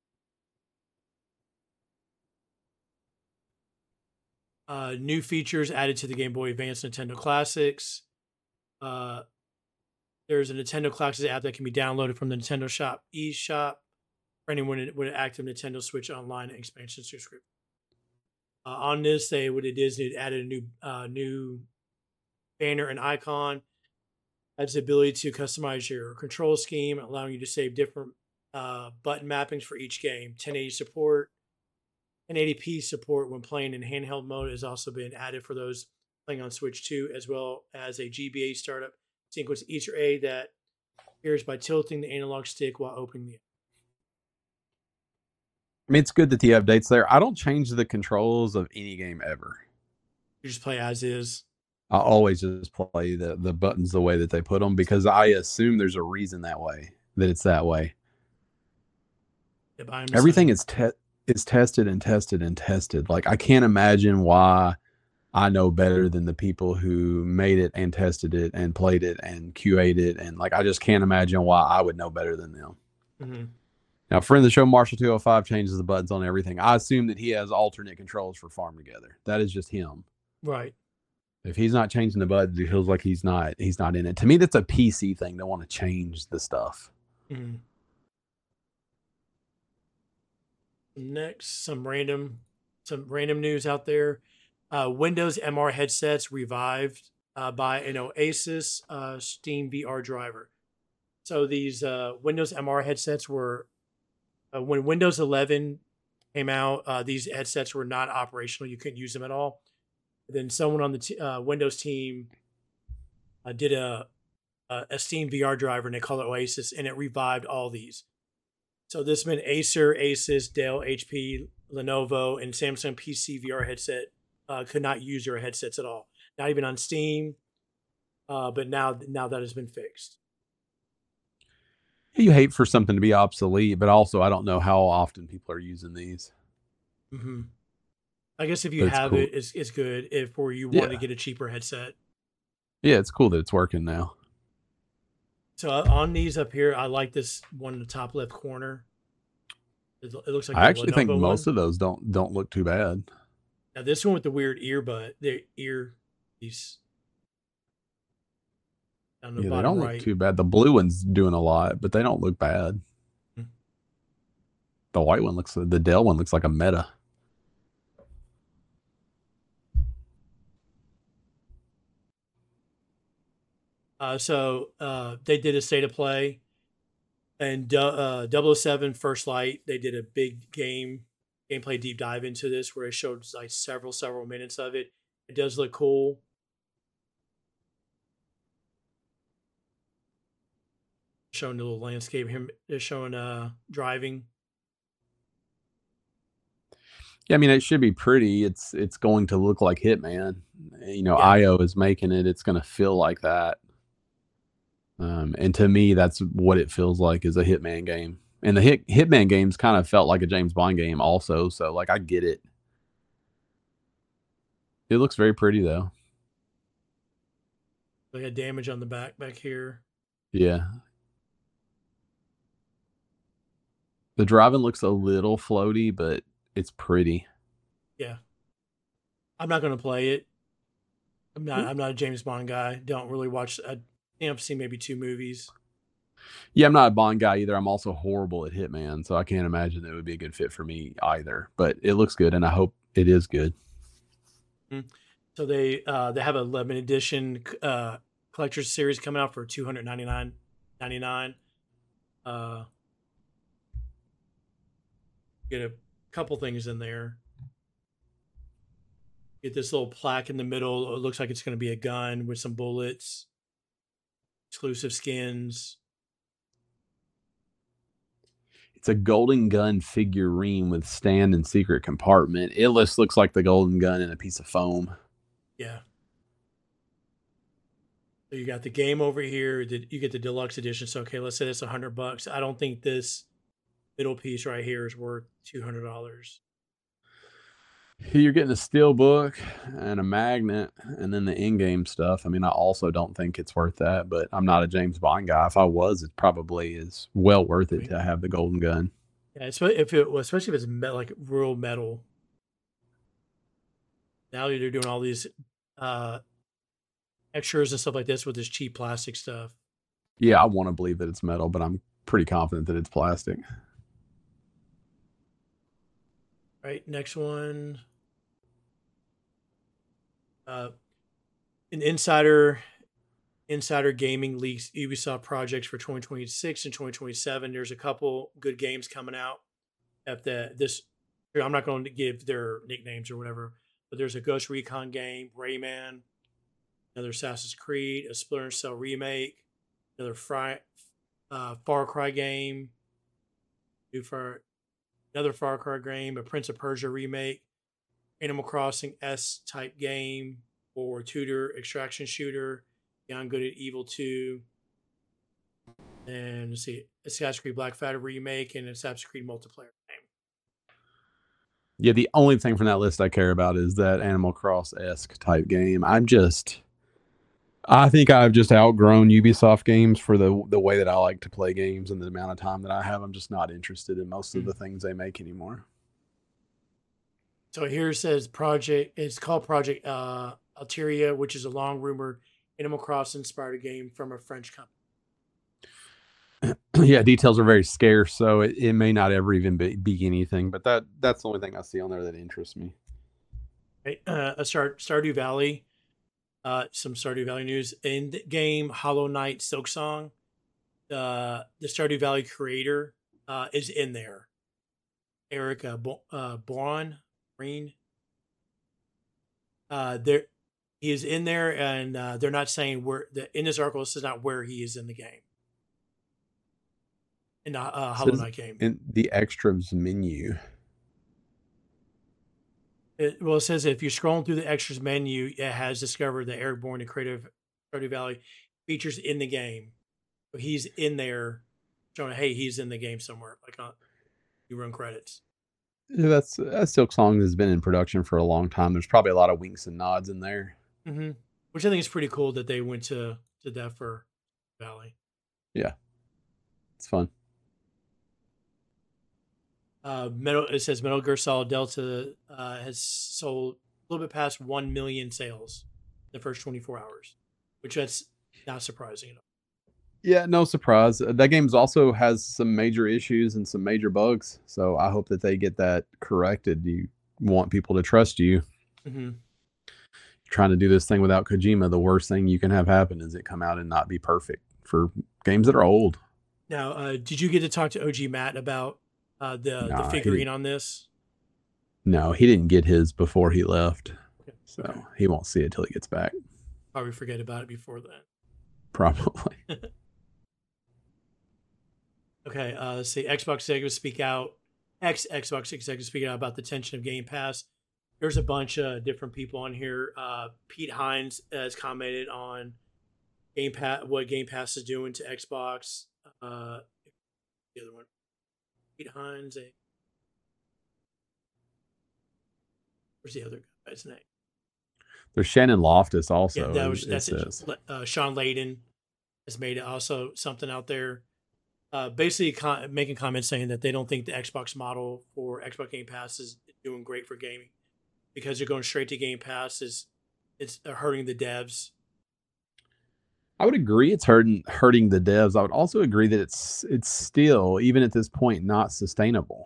New features added to the Game Boy Advance Nintendo Classics. Uh, there's a Nintendo Classics app that can be downloaded from the Nintendo Shop eShop for anyone with an active Nintendo Switch Online expansion subscription. On this, what it is, it added a new banner and icon. Has the ability to customize your control scheme, allowing you to save different button mappings for each game. 1080 support, 1080p support when playing in handheld mode has also been added for those playing on Switch 2, as well as a GBA startup sequence Easter egg that appears by tilting the analog stick while opening the app. I mean, it's good that the updates there. I don't change the controls of any game ever. You just play as is. I always just play the buttons the way that they put them because I assume there's a reason that it's that way. Yep, I'm Everything is tested and tested and tested. Like I can't imagine why I know better than the people who made it and tested it and played it and QA'd it, and like I just can't imagine why I would know better than them. Mm-hmm. Now, friend of the show, Marshall 205 changes the buttons on everything. I assume that he has alternate controls for Farm Together. That is just him. Right. If he's not changing the buttons, it feels like he's not in it. To me, that's a PC thing to want to change the stuff. Mm-hmm. Next, some random news out there. Windows MR headsets revived by an Oasis Steam VR driver. So these Windows MR headsets were when Windows 11 came out. These headsets were not operational; you couldn't use them at all. Then someone on the Windows team did a Steam VR driver, and they call it Oasis, and it revived all these. So this meant Acer, Asus, Dell, HP, Lenovo, and Samsung PC VR headset could not use their headsets at all, not even on Steam. But now that has been fixed. You hate for something to be obsolete, but also I don't know how often people are using these. Mm-hmm. I guess if you But it's have cool. it's good. If or you want to Yeah, get a cheaper headset. yeah, it's cool that it's working now. So on these up here, I like this one in the top left corner. It looks like I the actually think Lenovo most one. of those don't look too bad. Now this one with the weird the ear piece down the Yeah, they bottom don't look right. too bad. The blue one's doing a lot, but they don't look bad. The white one the Dell one looks like a Meta. They did a state of play and 007 First Light. They did a big gameplay deep dive into this where it showed like several minutes of it. It does look cool. Showing the little landscape. Him they're showing driving. Yeah, I mean it should be pretty. It's going to look like Hitman. You know, Yeah. IO is making it. It's going to feel like that. And to me, that's what it feels like is a Hitman game. And the Hitman games kind of felt like a James Bond game, also. So like I get it. It looks very pretty though. They had damage on the back here. Yeah. The driving looks a little floaty, but it's pretty. Yeah. I'm not gonna play it. I'm not a James Bond guy. Don't really watch. I've seen maybe 2 movies. Yeah, I'm not a Bond guy either. I'm also horrible at Hitman, so I can't imagine it would be a good fit for me either. But it looks good, and I hope it is good. Mhm. So they have a limited edition collector's series coming out for $299.99. Uh, get a couple things in there. Get this little plaque in the middle. It looks like it's going to be a gun with some bullets. Exclusive skins. It's a golden gun figurine with stand and secret compartment. It looks like the golden gun in a piece of foam. Yeah. So you got the game over here. You get the deluxe edition. So okay, let's say it's $100. I don't think this middle piece right here is worth $200. You're getting a steel book and a magnet, and then the in-game stuff. I mean, I also don't think it's worth that, but I'm not a James Bond guy. If I was, it probably is well worth it to have the golden gun. Yeah, especially if it's like real metal. Now they're doing all these uh, extras and stuff like this with this cheap plastic stuff. Yeah, I want to believe that it's metal, but I'm pretty confident that it's plastic. Right, next one. An insider gaming leaks Ubisoft projects for 2026 and 2027. There's a couple good games coming out at this. I'm not going to give their nicknames or whatever, but there's a Ghost Recon game, Rayman, another Assassin's Creed, a Splinter Cell remake, another Far Cry game, another Far Cry game, a Prince of Persia remake, Animal Crossing S type game, or Tudor extraction shooter, Beyond Good and Evil 2, and let's see, Assassin's Creed Black Flag remake, and Assassin's Creed multiplayer game. Yeah, the only thing from that list I care about is that Animal Cross-esque type game. I think I've just outgrown Ubisoft games for the way that I like to play games and the amount of time that I have. I'm just not interested in most of the things they make anymore. So here it says it's called Project Alteria, which is a long rumored Animal Crossing inspired game from a French company. Yeah, details are very scarce, so it may not ever even be anything. But that's the only thing I see on there that interests me. Right? Stardew Valley. Some Stardew Valley news in the game. Hollow Knight Silksong. The Stardew Valley creator is in there. Eric Braun. There he is in there, and they're not saying where. In this article, this is not where he is in the game. In the Hollow Knight game. In the extras menu. It says if you're scrolling through the extras menu, it has discovered that Eric Bourne, the creator of Stardew Valley, features in the game. So he's in there showing, hey, he's in the game somewhere. Like you run credits. Yeah, that Silksong has been in production for a long time. There's probably a lot of winks and nods in there. Mm-hmm. Which I think is pretty cool that they went to that for Valley. Yeah. It's fun. It says Metal Gear Solid Delta has sold a little bit past 1 million sales in the first 24 hours, which that's not surprising at all. Yeah, no surprise. That game also has some major issues and some major bugs, so I hope that they get that corrected. You want people to trust you. Mm-hmm. Trying to do this thing without Kojima, the worst thing you can have happen is it come out and not be perfect for games that are old. Now, did you get to talk to OG Matt about the figurine on this? No, he didn't get his before he left. So he won't see it till he gets back. Probably forget about it before then. Probably. Okay, let's see. Xbox executives speak out. Xbox executives speak out about the tension of Game Pass. There's a bunch of different people on here. Pete Hines has commented on Game Pass, what Game Pass is doing to Xbox. The other one, Pete Hines. Where's the other guy's name? There's Shannon Loftus also. Yeah, that's it. Sean Layden has made also something out there. Basically making comments saying that they don't think the Xbox model for Xbox Game Pass is doing great for gaming because you're going straight to Game Pass. It's hurting the devs. I would agree it's hurting the devs. I would also agree that it's still, even at this point, not sustainable.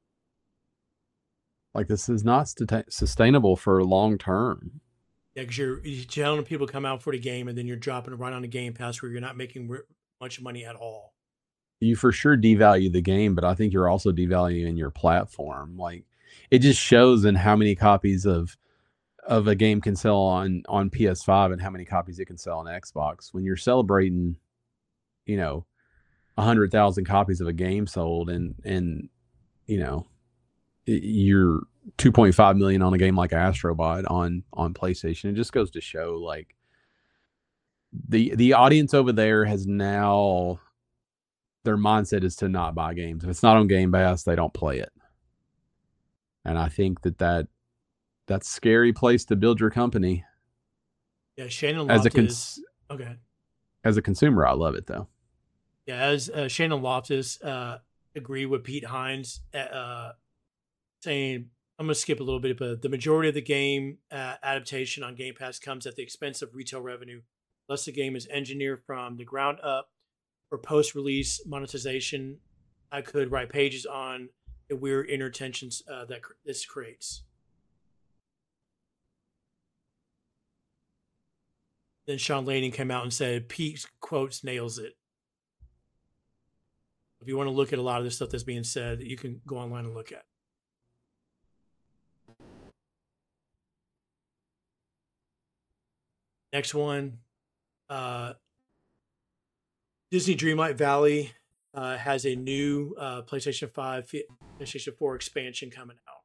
Like this is not sustainable for long term. Yeah, because you're telling people come out for the game, and then you're dropping it right on the Game Pass where you're not making much money at all. You for sure devalue the game, but I think you're also devaluing your platform. Like it just shows in how many copies of a game can sell on PS5 and how many copies it can sell on Xbox. When you're celebrating, 100,000 copies of a game sold, and you're 2.5 million on a game like Astrobot on PlayStation, it just goes to show like the audience over there has now, their mindset is to not buy games. If it's not on Game Pass, they don't play it. And I think that's a scary place to build your company. Yeah, Shannon As Loftus. Okay. As a consumer, I love it though. Yeah, as Shannon Loftus agreed with Pete Hines, saying, I'm going to skip a little bit, but the majority of the game adaptation on Game Pass comes at the expense of retail revenue, unless the game is engineered from the ground up for post-release monetization. I could write pages on the weird inner tensions that this creates. Then Sean Lanning came out and said, Pete quotes nails it. If you want to look at a lot of the stuff that's being said, you can go online and look at. Next one, Disney Dreamlight Valley has a new PlayStation 5, PlayStation 4 expansion coming out.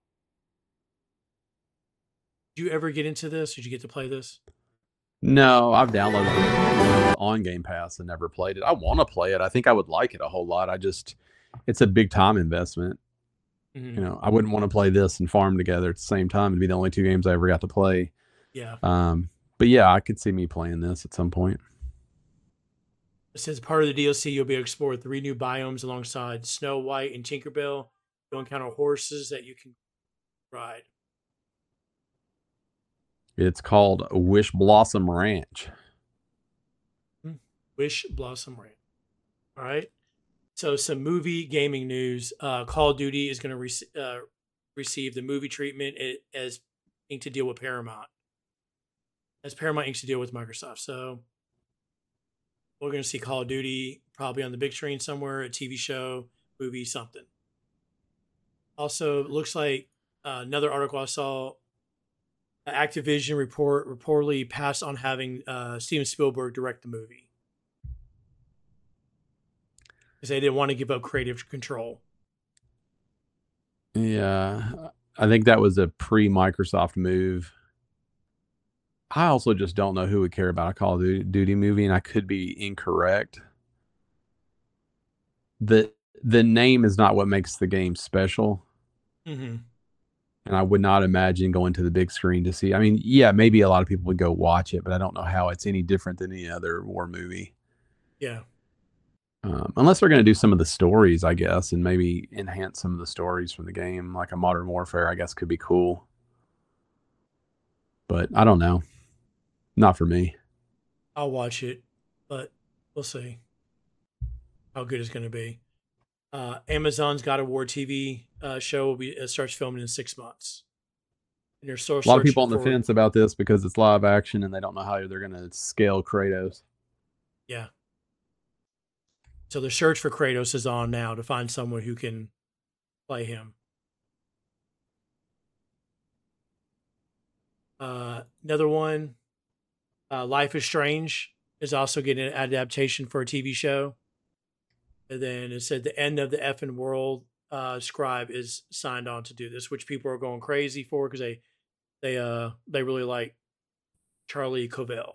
Did you ever get into this? Did you get to play this? No, I've downloaded it on Game Pass and never played it. I want to play it. I think I would like it a whole lot. It's a big time investment. Mm-hmm. I wouldn't want to play this and Farm together at the same time. It'd be the only two games I ever got to play. Yeah. But yeah, I could see me playing this at some point. It says part of the DLC, you'll be able to explore 3 new biomes alongside Snow White and Tinkerbell. You'll encounter horses that you can ride. It's called Wish Blossom Ranch. Wish Blossom Ranch. All right. So some movie gaming news. Call of Duty is going to receive the movie treatment as Inc. to deal with Paramount. As Paramount Inc. to deal with Microsoft. So we're going to see Call of Duty probably on the big screen somewhere, a TV show, movie, something. Also, looks like another article I saw, Activision reportedly passed on having Steven Spielberg direct the movie because they didn't want to give up creative control. Yeah, I think that was a pre-Microsoft move. I also just don't know who would care about a Call of Duty movie, and I could be incorrect. The name is not what makes the game special. Mm-hmm. And I would not imagine going to the big screen to see. I mean, yeah, maybe a lot of people would go watch it, but I don't know how it's any different than any other war movie. Yeah. Unless they're going to do some of the stories, I guess, and maybe enhance some of the stories from the game, like a Modern Warfare, I guess, could be cool. But I don't know. Not for me. I'll watch it, but we'll see how good it's going to be. Amazon's God of War TV show will be starts filming in 6 months. And a lot of people on the fence about this because it's live action and they don't know how they're going to scale Kratos. Yeah. So the search for Kratos is on now to find someone who can play him. Another one, Life is Strange is also getting an adaptation for a TV show. And then it said the end of the effing world. Scribe is signed on to do this, which people are going crazy for because they really like Charlie Covell.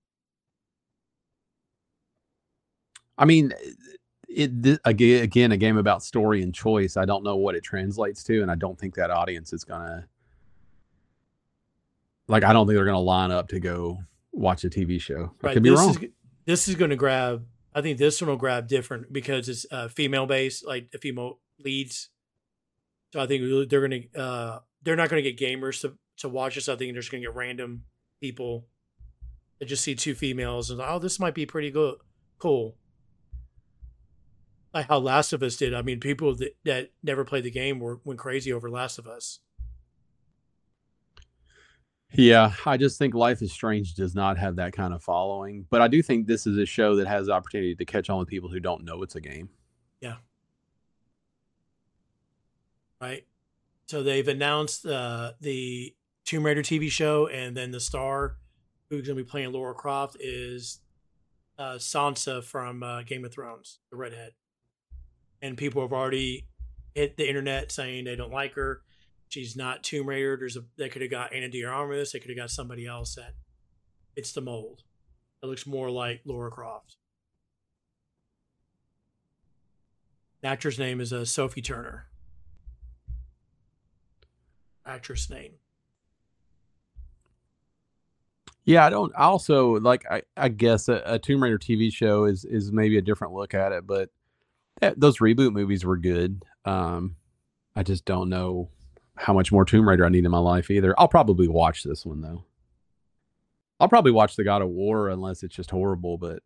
I mean, again, a game about story and choice. I don't know what it translates to, and I don't think that audience is gonna like. I don't think they're gonna line up to go watch a TV show. I could be wrong. This is going to grab. I think this one will grab different because it's female based, like the female leads. So I think they're not going to get gamers to watch this. I think they're just going to get random people I just see two females and oh, this might be pretty good, cool. Like how Last of Us did. I mean, people that never played the game went crazy over Last of Us. Yeah, I just think Life is Strange does not have that kind of following, but I do think this is a show that has the opportunity to catch on with people who don't know it's a game. Yeah. Right. So they've announced the Tomb Raider TV show, and then the star who's going to be playing Laura Croft is Sansa from Game of Thrones, the redhead. And people have already hit the internet saying they don't like her. She's not Tomb Raider. They could have got Anna de Armas. They could have got somebody else that it's the mold. It looks more like Laura Croft. The actor's name is Sophie Turner. Actress name. Yeah, I don't. I also like. I guess a Tomb Raider TV show is maybe a different look at it, but those reboot movies were good. I just don't know how much more Tomb Raider I need in my life either. I'll probably watch this one though. I'll probably watch the God of War unless it's just horrible. But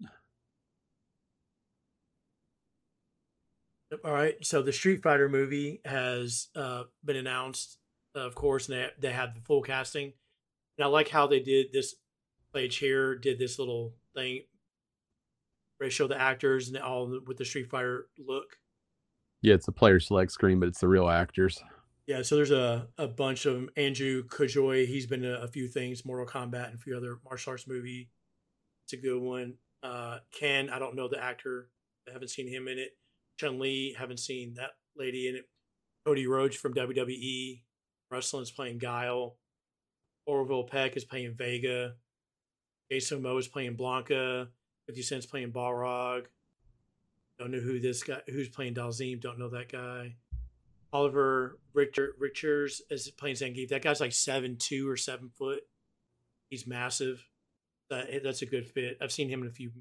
All right. So the Street Fighter movie has been announced, of course, and they have the full casting. And I like how they did this. Page here did this little thing where they show the actors and all with the Street Fighter look. yeah, it's a player select screen, but it's the real actors. Yeah, so there's a bunch of them. Andrew Kajoy, he's been in a few things, Mortal Kombat and a few other martial arts movie. It's a good one. Ken, I don't know the actor. I haven't seen him in it. Chun Li, haven't seen that lady in it. Cody Rhodes from WWE. Wrestling is playing Guile. Orville Peck is playing Vega. Jason Momoa is playing Blanca. 50 Cent's playing Balrog. Don't know who this guy who's playing Dalzim. Don't know that guy. Oliver Richards is playing Zangief. That guy's like 7'2" or 7 foot. He's massive. That's a good fit. I've seen him in a few.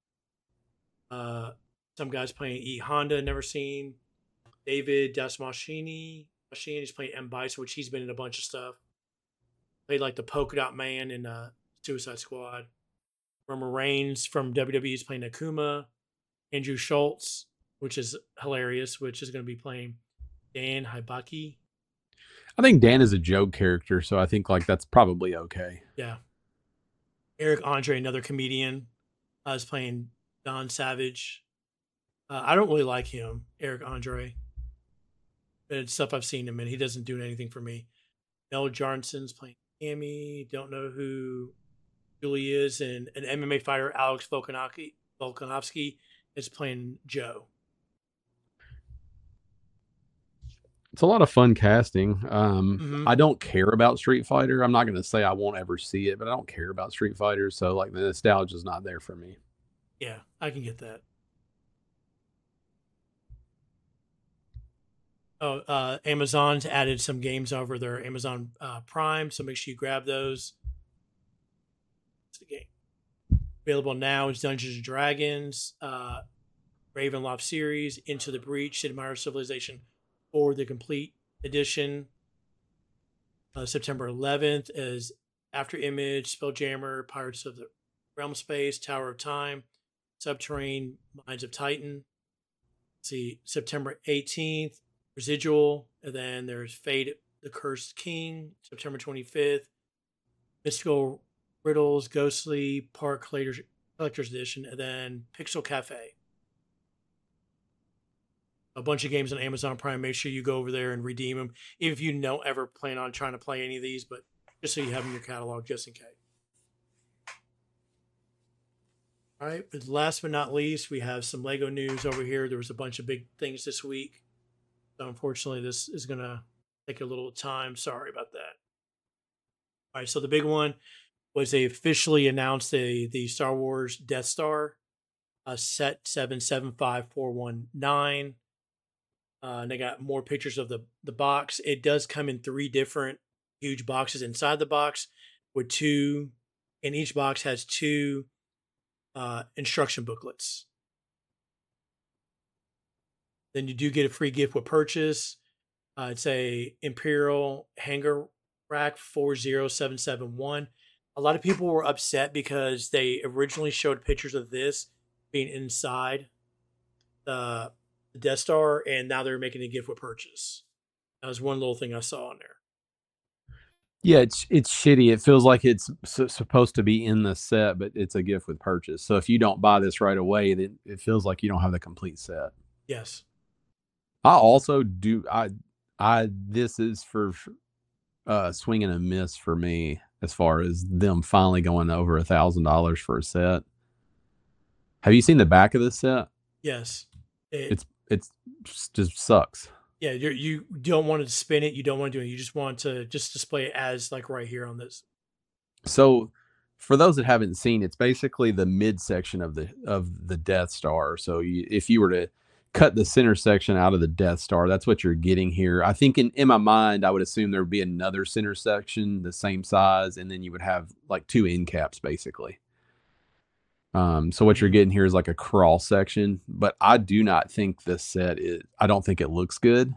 Some guys playing E Honda. Never seen. David Dasmachini. He's playing M Bison, which he's been in a bunch of stuff. Played like the Polka Dot Man in Suicide Squad. Roman Reigns from WWE is playing Akuma. Andrew Schultz, which is hilarious, which is going to be playing Dan Hibaki. I think Dan is a joke character, so I think like that's probably okay. Yeah. Eric Andre, another comedian, is playing Don Savage. I don't really like him, Eric Andre. But it's stuff I've seen him in. He doesn't do anything for me. Mel Johnson's playing Amy. Don't know who Julie is. And an MMA fighter, Alex Volkanovski, is playing Joe. It's a lot of fun casting. I don't care about Street Fighter. I'm not going to say I won't ever see it, but I don't care about Street Fighter. So like the nostalgia is not there for me. Yeah, I can get that. Oh, Amazon's added some games over their Amazon Prime, so make sure you grab those. It's the game. Available now is Dungeons and Dragons, Ravenloft series, Into the Breach, Sid Meier's Civilization, or the complete edition. September 11th is After Image, Spelljammer, Pirates of the Realm Space, Tower of Time, Subterrane, Minds of Titan. Let's see, September 18th, Residual, and then there's Fate, the Cursed King, September 25th, Mystical Riddles, Ghostly, Park Collector's Edition, and then Pixel Cafe. A bunch of games on Amazon Prime. Make sure you go over there and redeem them, even if you don't ever plan on trying to play any of these, but just so you have them in your catalog, just in case. All right, but last but not least, we have some Lego news over here. There was a bunch of big things this week. So unfortunately, this is going to take a little time. Sorry about that. All right, so the big one was they officially announced the Star Wars Death Star, set 775419. And they got more pictures of the box. It does come in 3 different huge boxes inside the box with 2, and each box has 2 instruction booklets. Then you do get a free gift with purchase. It's a Imperial Hanger Rack 40771. A lot of people were upset because they originally showed pictures of this being inside the Death Star, and now they're making a gift with purchase. That was one little thing I saw on there. Yeah, it's shitty. It feels like it's supposed to be in the set, but it's a gift with purchase. So if you don't buy this right away, then it feels like you don't have the complete set. Yes. I also do. I this is for swing and a miss for me as far as them finally going over $1,000 for a set. Have you seen the back of this set? Yes. It's just sucks. Yeah, you don't want to spin it. You don't want to do it. You just want to just display it as like right here on this. So, for those that haven't seen, it's basically the midsection of the Death Star. So, if you were to cut the center section out of the Death Star, that's what you're getting here. I think in my mind, I would assume there would be another center section the same size, and then you would have like two end caps basically. So what you're getting here is like a cross section, but I do not think this set is. I don't think it looks good.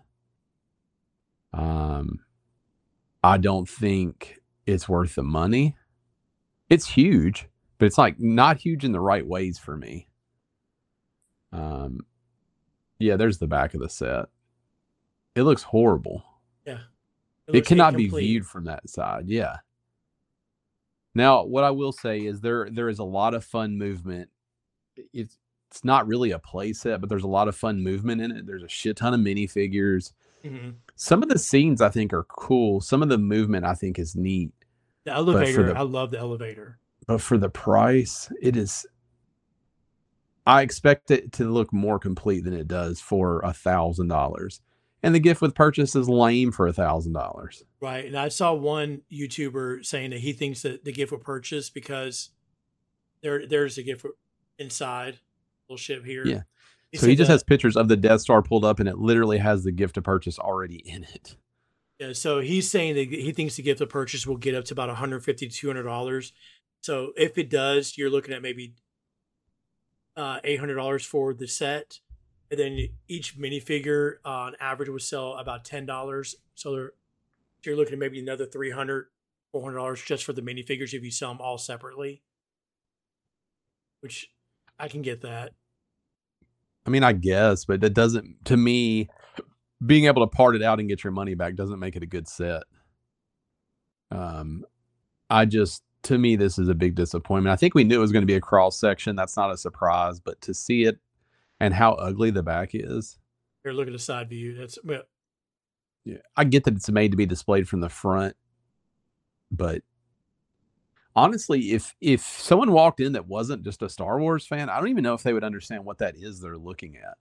I don't think it's worth the money. It's huge, but it's like not huge in the right ways for me. Yeah, there's the back of the set. It looks horrible. Yeah. It cannot be viewed from that side. Yeah. Now, what I will say is there is a lot of fun movement. It's not really a play set, but there's a lot of fun movement in it. There's a shit ton of minifigures. Some of the scenes I think are cool. Some of the movement I think is neat. The elevator, I love the elevator. But for the price, it is. I expect it to look more complete than it does for $1,000. And the gift with purchase is lame for $1,000. Right. And I saw one YouTuber saying that he thinks that the gift with purchase because there's a gift inside little ship here. Yeah. So he just has pictures of the Death Star pulled up and it literally has the gift to purchase already in it. Yeah. So he's saying that he thinks the gift of purchase will get up to about $150 to $200. So if it does, you're looking at maybe $800 for the set. And then each minifigure on average would sell about $10. So you're looking at maybe another $300, $400 just for the minifigures if you sell them all separately. Which I can get that. I mean, I guess, but that doesn't, to me, being able to part it out and get your money back doesn't make it a good set. To me, this is a big disappointment. I think we knew it was going to be a cross section. That's not a surprise, but to see it and how ugly the back is. Here, look at the side view. Yeah, I get that it's made to be displayed from the front, but honestly, if someone walked in that wasn't just a Star Wars fan, I don't even know if they would understand what that is they're looking at.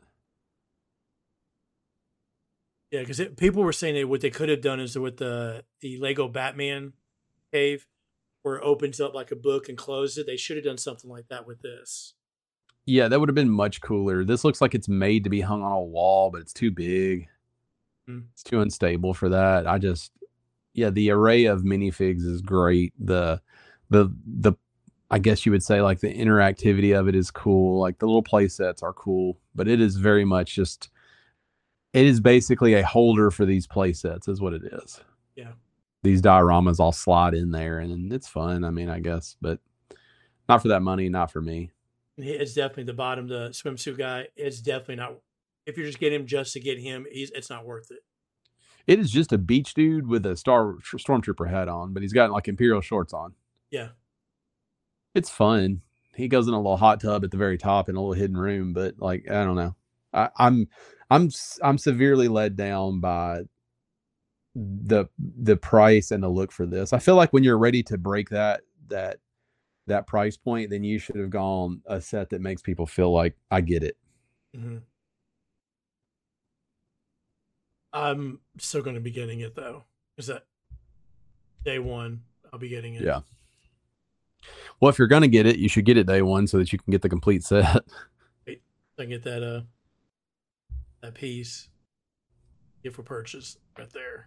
Yeah, because people were saying that what they could have done is with the Lego Batman cave, where it opens up like a book and closes it. They should have done something like that with this. Yeah, that would have been much cooler. This looks like it's made to be hung on a wall, but it's too big. It's too unstable for that. The array of minifigs is great. The I guess you would say like the interactivity of it is cool. Like the little play sets are cool, but it is very much just, it is basically a holder for these play sets is what it is. Yeah. These dioramas all slide in there and it's fun. I mean, I guess, but not for that money, not for me. It's definitely the bottom, the swimsuit guy. It's definitely not. If you're just getting him just to get him, it's not worth it. It is just a beach dude with a stormtrooper hat on, but he's got like Imperial shorts on. Yeah. It's fun. He goes in a little hot tub at the very top in a little hidden room, but like, I don't know. I'm severely let down by the price and the look for this. I feel like when you're ready to break that price point, then you should have gone a set that makes people feel like I get it. Mm-hmm. I'm still going to be getting it though. Is that day one? I'll be getting it. Yeah. Well, if you're going to get it, you should get it day one so that you can get the complete set. I can get that piece. Gift for purchase right there.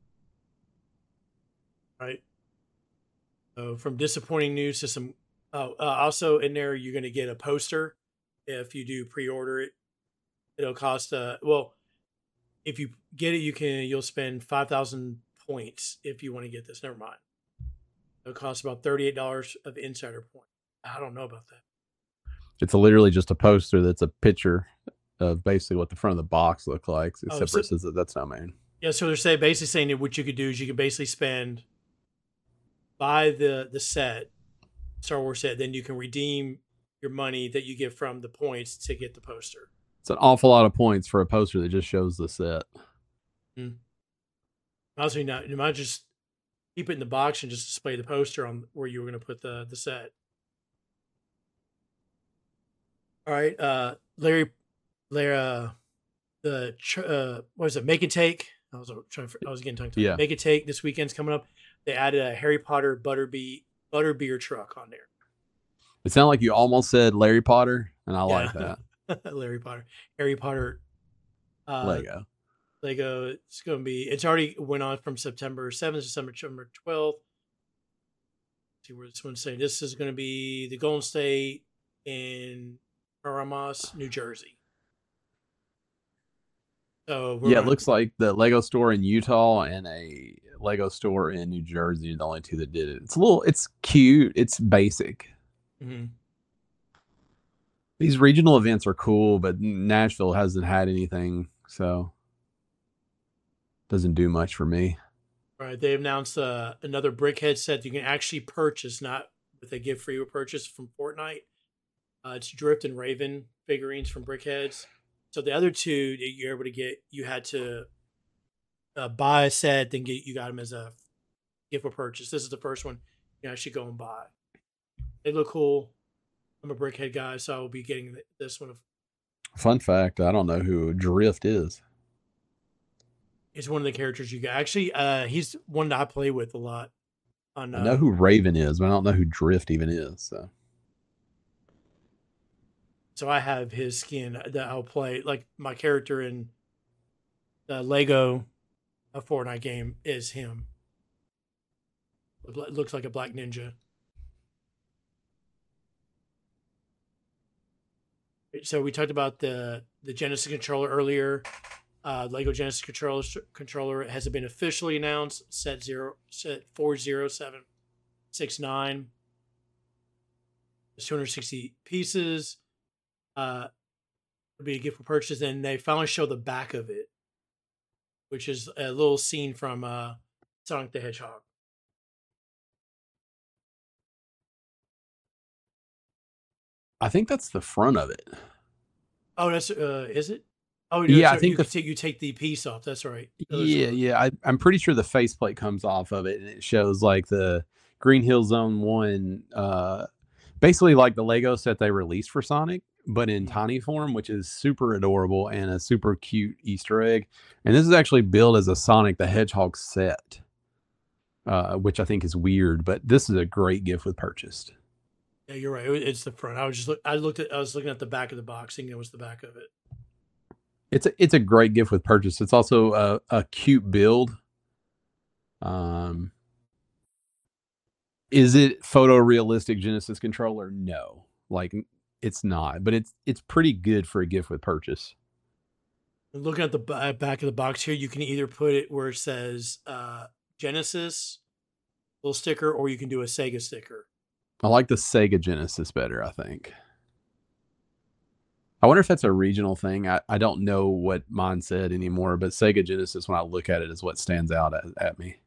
Right. So from disappointing news to some. Also in there, you're going to get a poster if you do pre-order it. It'll cost if you get it, you'll spend 5,000 points if you want to get this. Never mind. It costs about $38 of insider point. I don't know about that. It's literally just a poster that's a picture of basically what the front of the box looked like, except for it says that that's not mine. Yeah, so they're basically saying that what you could do is you can basically buy the set, Star Wars set, then you can redeem your money that you get from the points to get the poster. It's an awful lot of points for a poster that just shows the set. Also, you might just keep it in the box and just display the poster on where you were going to put the set. All right, Larry, what is it? Make and Take. I was getting tongue tied. Yeah. Make and Take this weekend's coming up. They added a Harry Potter butterbeer truck on there. It sounded like you almost said Larry Potter, and I like that. Larry Potter, Harry Potter, Lego. It's already went on from September 7th to September 12th. See where this one's saying. This is going to be the Golden State in Paramus, New Jersey. So it looks like the Lego store in Utah and a Lego store in New Jersey are the only two that did it. It's cute. It's basic. Mm-hmm. These regional events are cool, but Nashville hasn't had anything, so doesn't do much for me. Right. They announced another Brickhead set you can actually purchase, not with a gift free purchase from Fortnite. It's Drift and Raven figurines from Brickheads. So the other two that you're able to get, you had to buy a set, then you got them as a gift for purchase. This is the first one you can actually go and buy. They look cool. I'm a Brickhead guy, so I will be getting this one. Fun fact, I don't know who Drift is. He's one of the characters you got. Actually, he's one that I play with a lot. I know who Raven is, but I don't know who Drift even is. So I have his skin that I'll play. Like my character in the Lego Fortnite game is him. It looks like a black ninja. So we talked about the Genesis controller earlier. Lego Genesis controller has been officially announced. Set 40769. There's 260 pieces. It'll be a gift for purchase, and they finally show the back of it, which is a little scene from Sonic the Hedgehog. I think that's the front of it. Oh, that's is it? Oh, no, yeah. So I think you take the piece off. That's right. Yeah. I'm pretty sure the faceplate comes off of it, and it shows like the Green Hill Zone 1, basically like the Lego set they released for Sonic, but in tiny form, which is super adorable and a super cute Easter egg. And this is actually billed as a Sonic the Hedgehog set, which I think is weird, but this is a great gift with purchased. Yeah, you're right. It's the front. I was looking at the back of the box, thinking it was the back of it. It's a great gift with purchase. It's also a cute build. Is it photorealistic Genesis controller? No, like it's not, but it's pretty good for a gift with purchase. Looking at the back of the box here, you can either put it where it says Genesis little sticker, or you can do a Sega sticker. I like the Sega Genesis better, I think. I wonder if that's a regional thing. I don't know what mine said anymore, but Sega Genesis, when I look at it, is what stands out at me.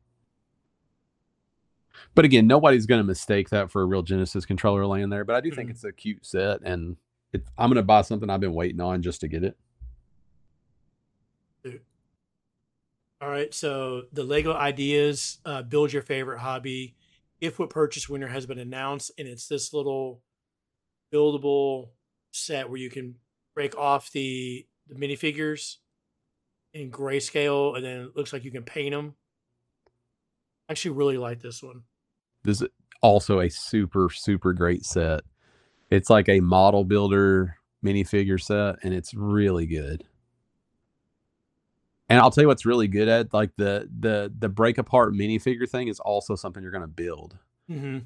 But again, nobody's going to mistake that for a real Genesis controller laying there. But I do think it's a cute set, and I'm going to buy something I've been waiting on just to get it. All right, so the Lego Ideas Build Your Favorite Hobby gift with purchase winner has been announced, and it's this little buildable set where you can break off the minifigures in grayscale, and then it looks like you can paint them. I actually really like this one. This is also a super, super great set. It's like a model builder minifigure set, and it's really good. And I'll tell you what's really good at, like the break apart minifigure thing is also something you're going to build. Mm-hmm.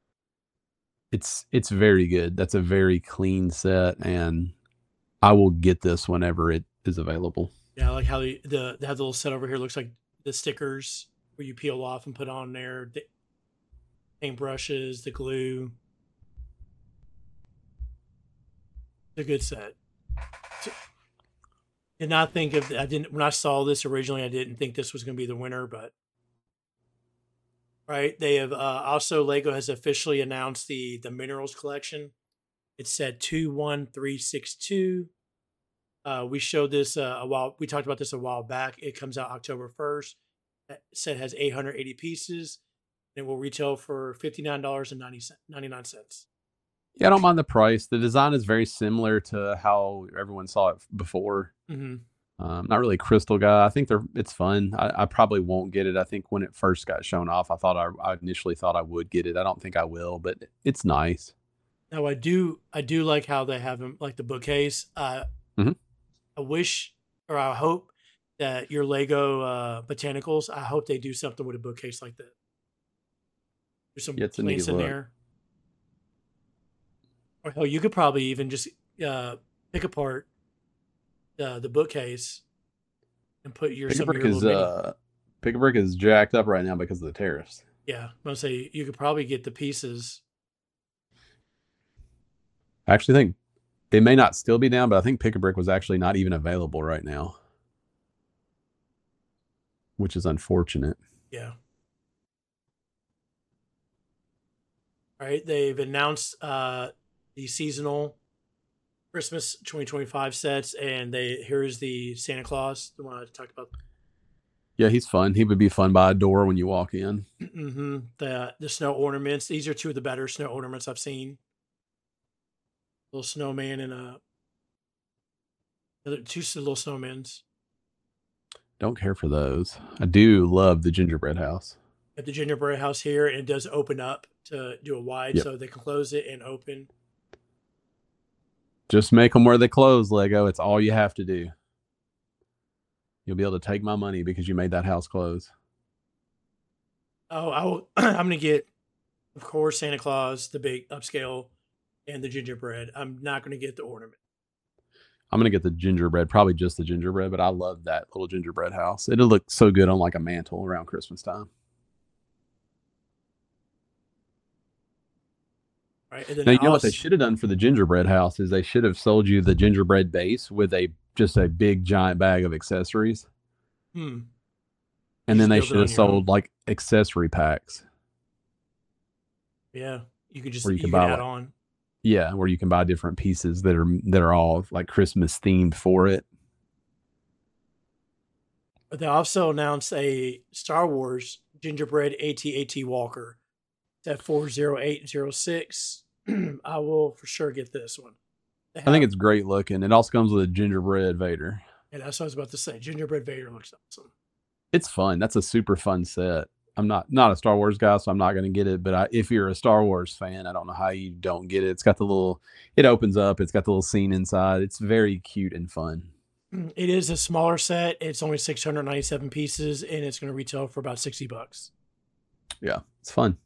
It's very good. That's a very clean set, and I will get this whenever it is available. Yeah, I like how they have the little set over here. Looks like the stickers where you peel off and put on there. paintbrushes, the glue. It's a good set. So, did not think of I didn't when I saw this originally. I didn't think this was going to be the winner, but right, they have also Lego has officially announced the minerals collection. It said 21362. We showed this a while. We talked about this a while back. It comes out October 1st. That set has 880 pieces. And it will retail for $59.99. Yeah, I don't mind the price. The design is very similar to how everyone saw it before. Mm-hmm. Not really a crystal guy. I think it's fun. I probably won't get it. I think when it first got shown off, I initially thought I would get it. I don't think I will, but it's nice. Now I do like how they have them like the bookcase. Mhm. I wish or I hope that your Lego botanicals. I hope they do something with a bookcase like that. There's some Yeah, it's a plants neat in look. there. Or hell, you could probably even just pick apart the bookcase and put some of your little mini. Pick a Brick is jacked up right now because of the tariffs. Yeah, I'm gonna say you could probably get the pieces. I actually think they may not still be down, but I think Pick a Brick was actually not even available right now, which is unfortunate. Yeah. All right, they've announced the seasonal Christmas 2025 sets, and here's the Santa Claus, the one I talked about. Yeah, he's fun. He would be fun by a door when you walk in. Mm-hmm. The snow ornaments. These are two of the better snow ornaments I've seen. Little snowman and two little snowmans. Don't care for those. I do love the gingerbread house. At the gingerbread house here, and it does open up to do a wide, Yep. so they can close it and open. Just make them where they close, Lego. It's all you have to do. You'll be able to take my money because you made that house close. Oh, I'm gonna get, of course, Santa Claus, the big upscale, and the gingerbread. I'm not gonna get the ornament. I'm gonna get the gingerbread, probably just the gingerbread, but I love that little gingerbread house. It'll look so good on like a mantle around Christmas time. Right, and then Now you know what they should have done for the gingerbread house is they should have sold you the gingerbread base with just a big giant bag of accessories. And then they should have sold like accessory packs. Yeah, you could just where you can could buy add like, on. yeah, where you can buy different pieces that are all like Christmas themed for it. But they also announced a Star Wars gingerbread AT-AT Walker. It's at 40806. I will for sure get this one. I think it's great looking. It also comes with a gingerbread Vader. And that's what I was about to say. Gingerbread Vader looks awesome. It's fun. That's a super fun set. I'm not a Star Wars guy, so I'm not going to get it. But if you're a Star Wars fan, I don't know how you don't get it. It's got it opens up. It's got the little scene inside. It's very cute and fun. It is a smaller set. It's only 697 pieces, and it's going to retail for about $60. Yeah, it's fun.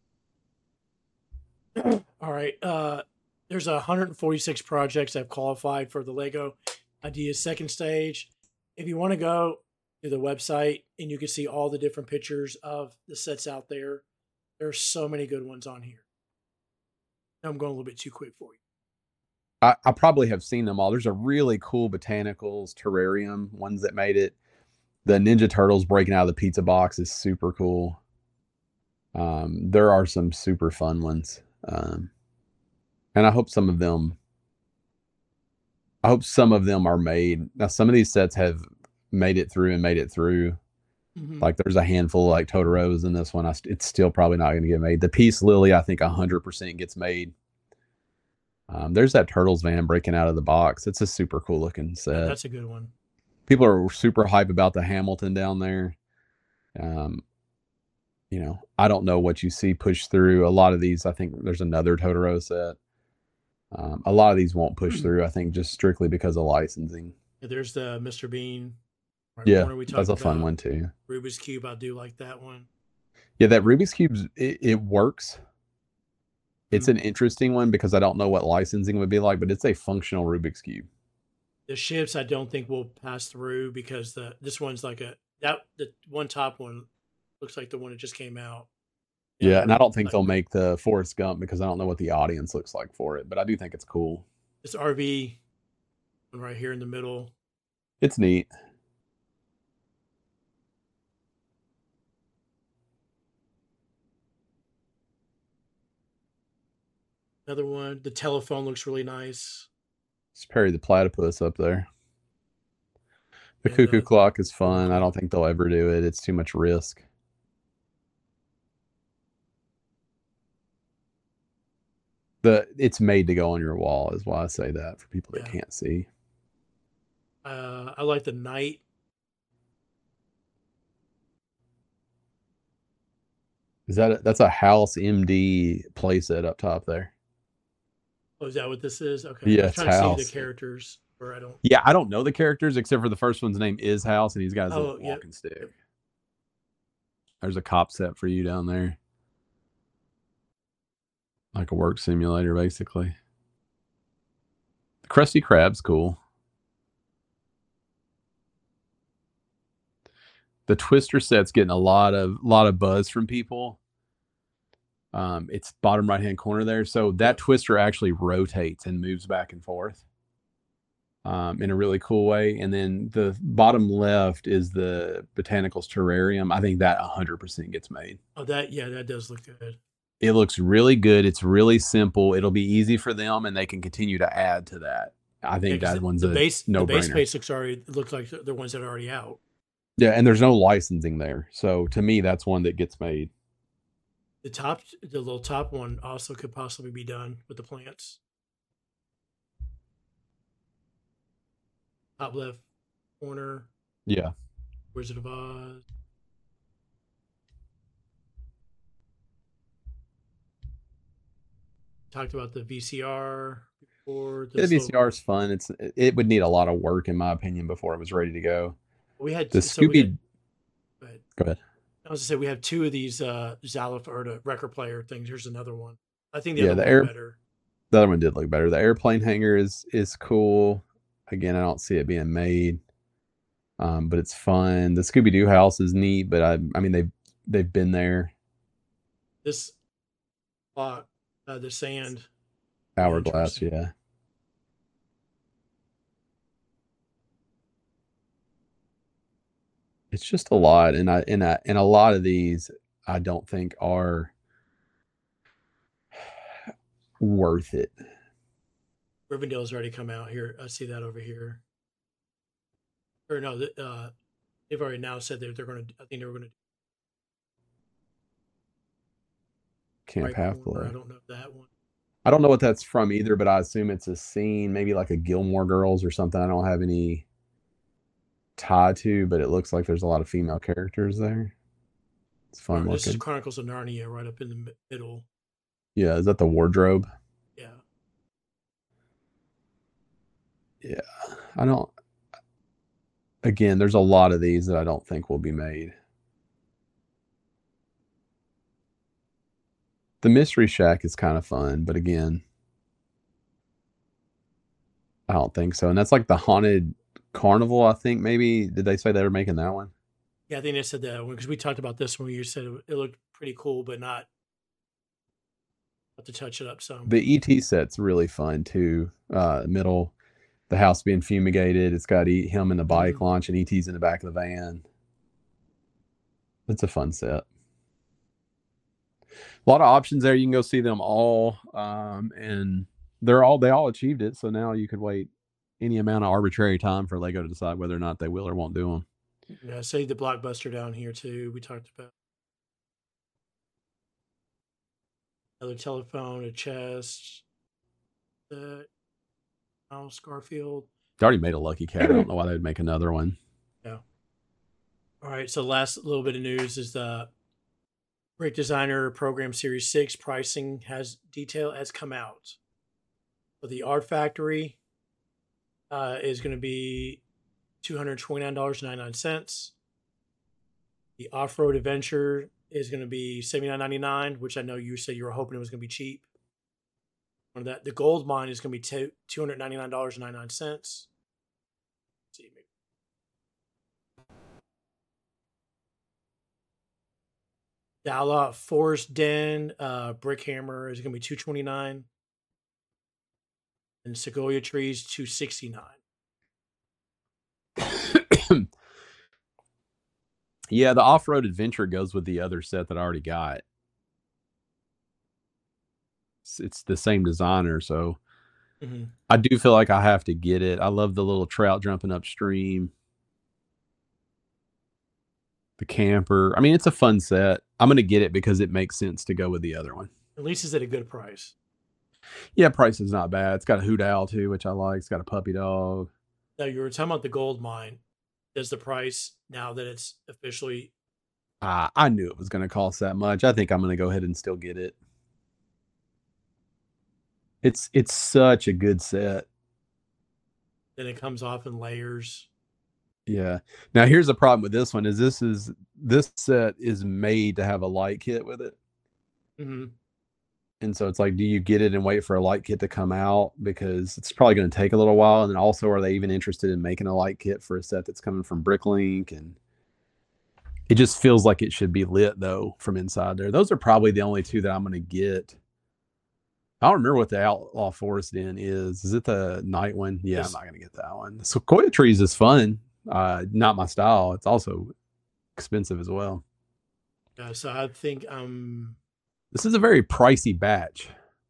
All right. There's 146 projects that have qualified for the Lego Ideas second stage. If you want to go to the website and you can see all the different pictures of the sets out there, there's so many good ones on here. I'm going a little bit too quick for you. I probably have seen them all. There's a really cool botanicals terrarium ones that made it. The Ninja Turtles breaking out of the pizza box is super cool. There are some super fun ones. And I hope some of them are made. Now, some of these sets have made it through. Mm-hmm. Like there's a handful like Totoros in this one. It's still probably not going to get made. The Peace Lily, I think 100% gets made. There's that Turtles van breaking out of the box. It's a super cool looking set. Yeah, that's a good one. People are super hype about the Hamilton down there. I don't know what you see push through. A lot of these, I think there's another Totoro set. A lot of these won't push through, I think, just strictly because of licensing. Yeah, there's the Mr. Bean. Yeah, that's a fun one too. Rubik's Cube, I do like that one. Yeah, that Rubik's Cube, it works. It's an interesting one because I don't know what licensing would be like, but it's a functional Rubik's Cube. The ships I don't think will pass through because this one's like the one top one looks like the one that just came out. Yeah, Yeah, I and I really don't think like they'll that. make the Forrest Gump because I don't know what the audience looks like for it, but I do think it's cool. This RV one right here in the middle. It's neat. Another one. The telephone looks really nice. It's Perry the Platypus up there. The Yeah, Cuckoo the Clock is cuckoo fun. I clock. don't think they'll ever do it. It's too much risk. It's made to go on your wall is why I say that for people that Yeah. can't see. I like the night. That's a House MD playset up top there? Oh, is that what this is? Okay. I Yeah, was it's trying to see the House. characters, or I don't. Yeah, I don't know the characters except for the first one's name is House and he's got his little Oh, yep. walking stick. Yep. There's a cop set for you down there. Like a work simulator, basically. The Krusty Krab's cool. The Twister set's getting a lot of buzz from people. It's bottom right hand corner there. So that Yep. Twister actually rotates and moves back and forth in a really cool way. And then the bottom left is the Botanicals Terrarium. I think that 100% gets made. Oh, that does look good. It looks really good. It's really simple. It'll be easy for them, and they can continue to add to that. I think Yeah, that one's the a base no-brainer. pace looks like the ones that are already out. Yeah, and there's no licensing there. So to me, that's one that gets made. The little top one also could possibly be done with the plants. Top left corner, Yeah. Wizard of Oz. Talked about the VCR before. The VCR is fun. It would need a lot of work, in my opinion, before it was ready to go. We had The Scooby. go ahead. Go ahead. I was to say we have two of these Xylophone or the record player things. Here's another one. I think the Yeah, other one looked better. The other one did look better. The airplane hangar is cool. Again, I don't see it being made, but it's fun. The Scooby Doo house is neat, but I mean they've been there. This clock, the sand Hourglass, yeah. It's just a lot, and a lot of these I don't think are worth it. Rivendell's already come out here. I see that over here. Or no, they've already now said that they're going to. I think they were going to. Camp Half Blood. I don't know that one. I don't know what that's from either, but I assume it's a scene, maybe like a Gilmore Girls or something. I don't have any tie to, but it looks like there's a lot of female characters there. It's fun looking. This is Chronicles of Narnia, right up in the middle. Yeah, is that the wardrobe? Yeah. Yeah, I don't. Again, there's a lot of these that I don't think will be made. The Mystery Shack is kind of fun, but again, I don't think so. And that's like the Haunted Carnival, I think maybe. Did they say they were making that one? Yeah, I think they said that one because we talked about this when you said it looked pretty cool, but not to touch it up some. The ET set's really fun too. Middle, the house being fumigated. It's got him in the bike launch and ET's in the back of the van. It's a fun set. A lot of options there. You can go see them all, and they all achieved it. So now you could wait any amount of arbitrary time for Lego to decide whether or not they will or won't do them. Yeah, say the Blockbuster down here too. We talked about another telephone, a chest, mouse, Garfield. They already made a Lucky Cat. I don't know why they'd make another one. Yeah. All right. So last little bit of news is the Brick Designer Program Series 6 pricing has come out. So the Art Factory is going to be $229.99. The Off-Road Adventure is going to be $79.99, which I know you said you were hoping it was going to be cheap. On that, the Gold Mine is going to be $299.99. See, The Outlaw Forest Den brick hammer is going to be $229, and Sequoia Trees $269. Yeah, the off-road adventure goes with the other set that I already got. It's the same designer, so I do feel like I have to get it. I love the little trout jumping upstream. The camper. I mean, it's a fun set. I'm going to get it because it makes sense to go with the other one. At least it's at a good price. Yeah, price is not bad. It's got a hoot owl too, which I like. It's got a puppy dog. Now, you were talking about the gold mine. Does the price, now that it's officially... I knew it was going to cost that much. I think I'm going to go ahead and still get it. It's such a good set. Then it comes off in layers. Yeah. Now here's the problem with this one is this set is made to have a light kit with it. And so it's like, do you get it and wait for a light kit to come out? Because it's probably going to take a little while. And then also, are they even interested in making a light kit for a set that's coming from Bricklink? And it just feels like it should be lit though from inside there. Those are probably the only two that I'm going to get. I don't remember what the Outlaw Forest Den is. Is it the night one? Yeah, yes. I'm not going to get that one. The Sequoia Trees is fun. Not my style. It's also expensive as well. So I think this is a very pricey batch.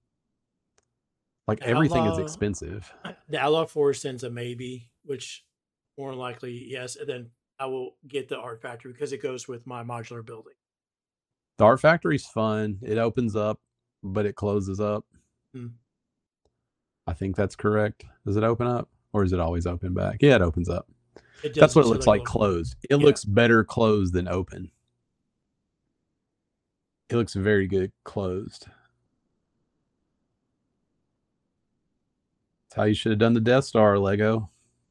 Like everything is expensive. The Outlaw Forest Den's a maybe, which more likely yes. And then I will get the Art Factory because it goes with my modular building. The Art Factory's fun. It opens up, but it closes up. I think that's correct. Does it open up or is it always open back? Yeah, it opens up. That's what it looks like closed. It looks better closed than open. It looks very good closed. That's how you should have done the Death Star, Lego.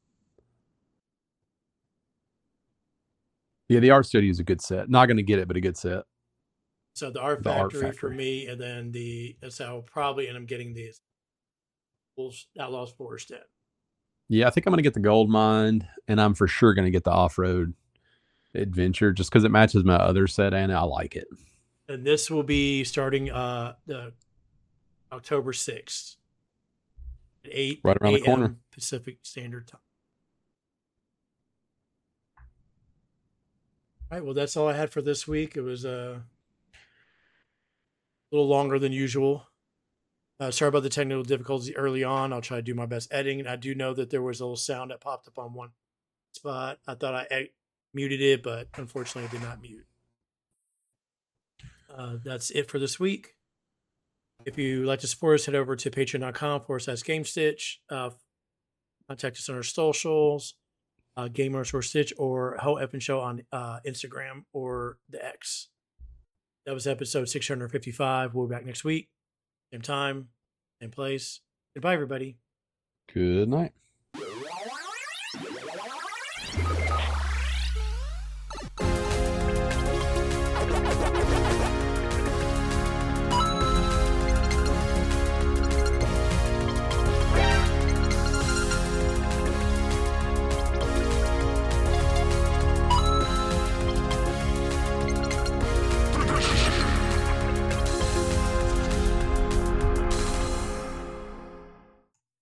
Yeah, the Art Studio is a good set. Not going to get it, but a good set. So the Art Factory for me, and then so I'll probably end up getting these Outlaws Forest Den. Yeah, I think I'm going to get the Gold Mine, and I'm for sure going to get the Off-Road Adventure just because it matches my other set and I like it. And this will be starting the October 6th at 8 right around the corner Pacific Standard Time. All right, well, that's all I had for this week. It was a little longer than usual. Sorry about the technical difficulties early on. I'll try to do my best editing. I do know that there was a little sound that popped up on one spot. I thought I muted it, but unfortunately I did not mute. That's it for this week. If you like to support us, head over to patreon.com/GameStitch. Contact us on our socials, Game_Stitch, or Ho Effin Show on Instagram or the X. That was episode 655. We'll be back next week. Same time, same place. Goodbye, everybody. Good night.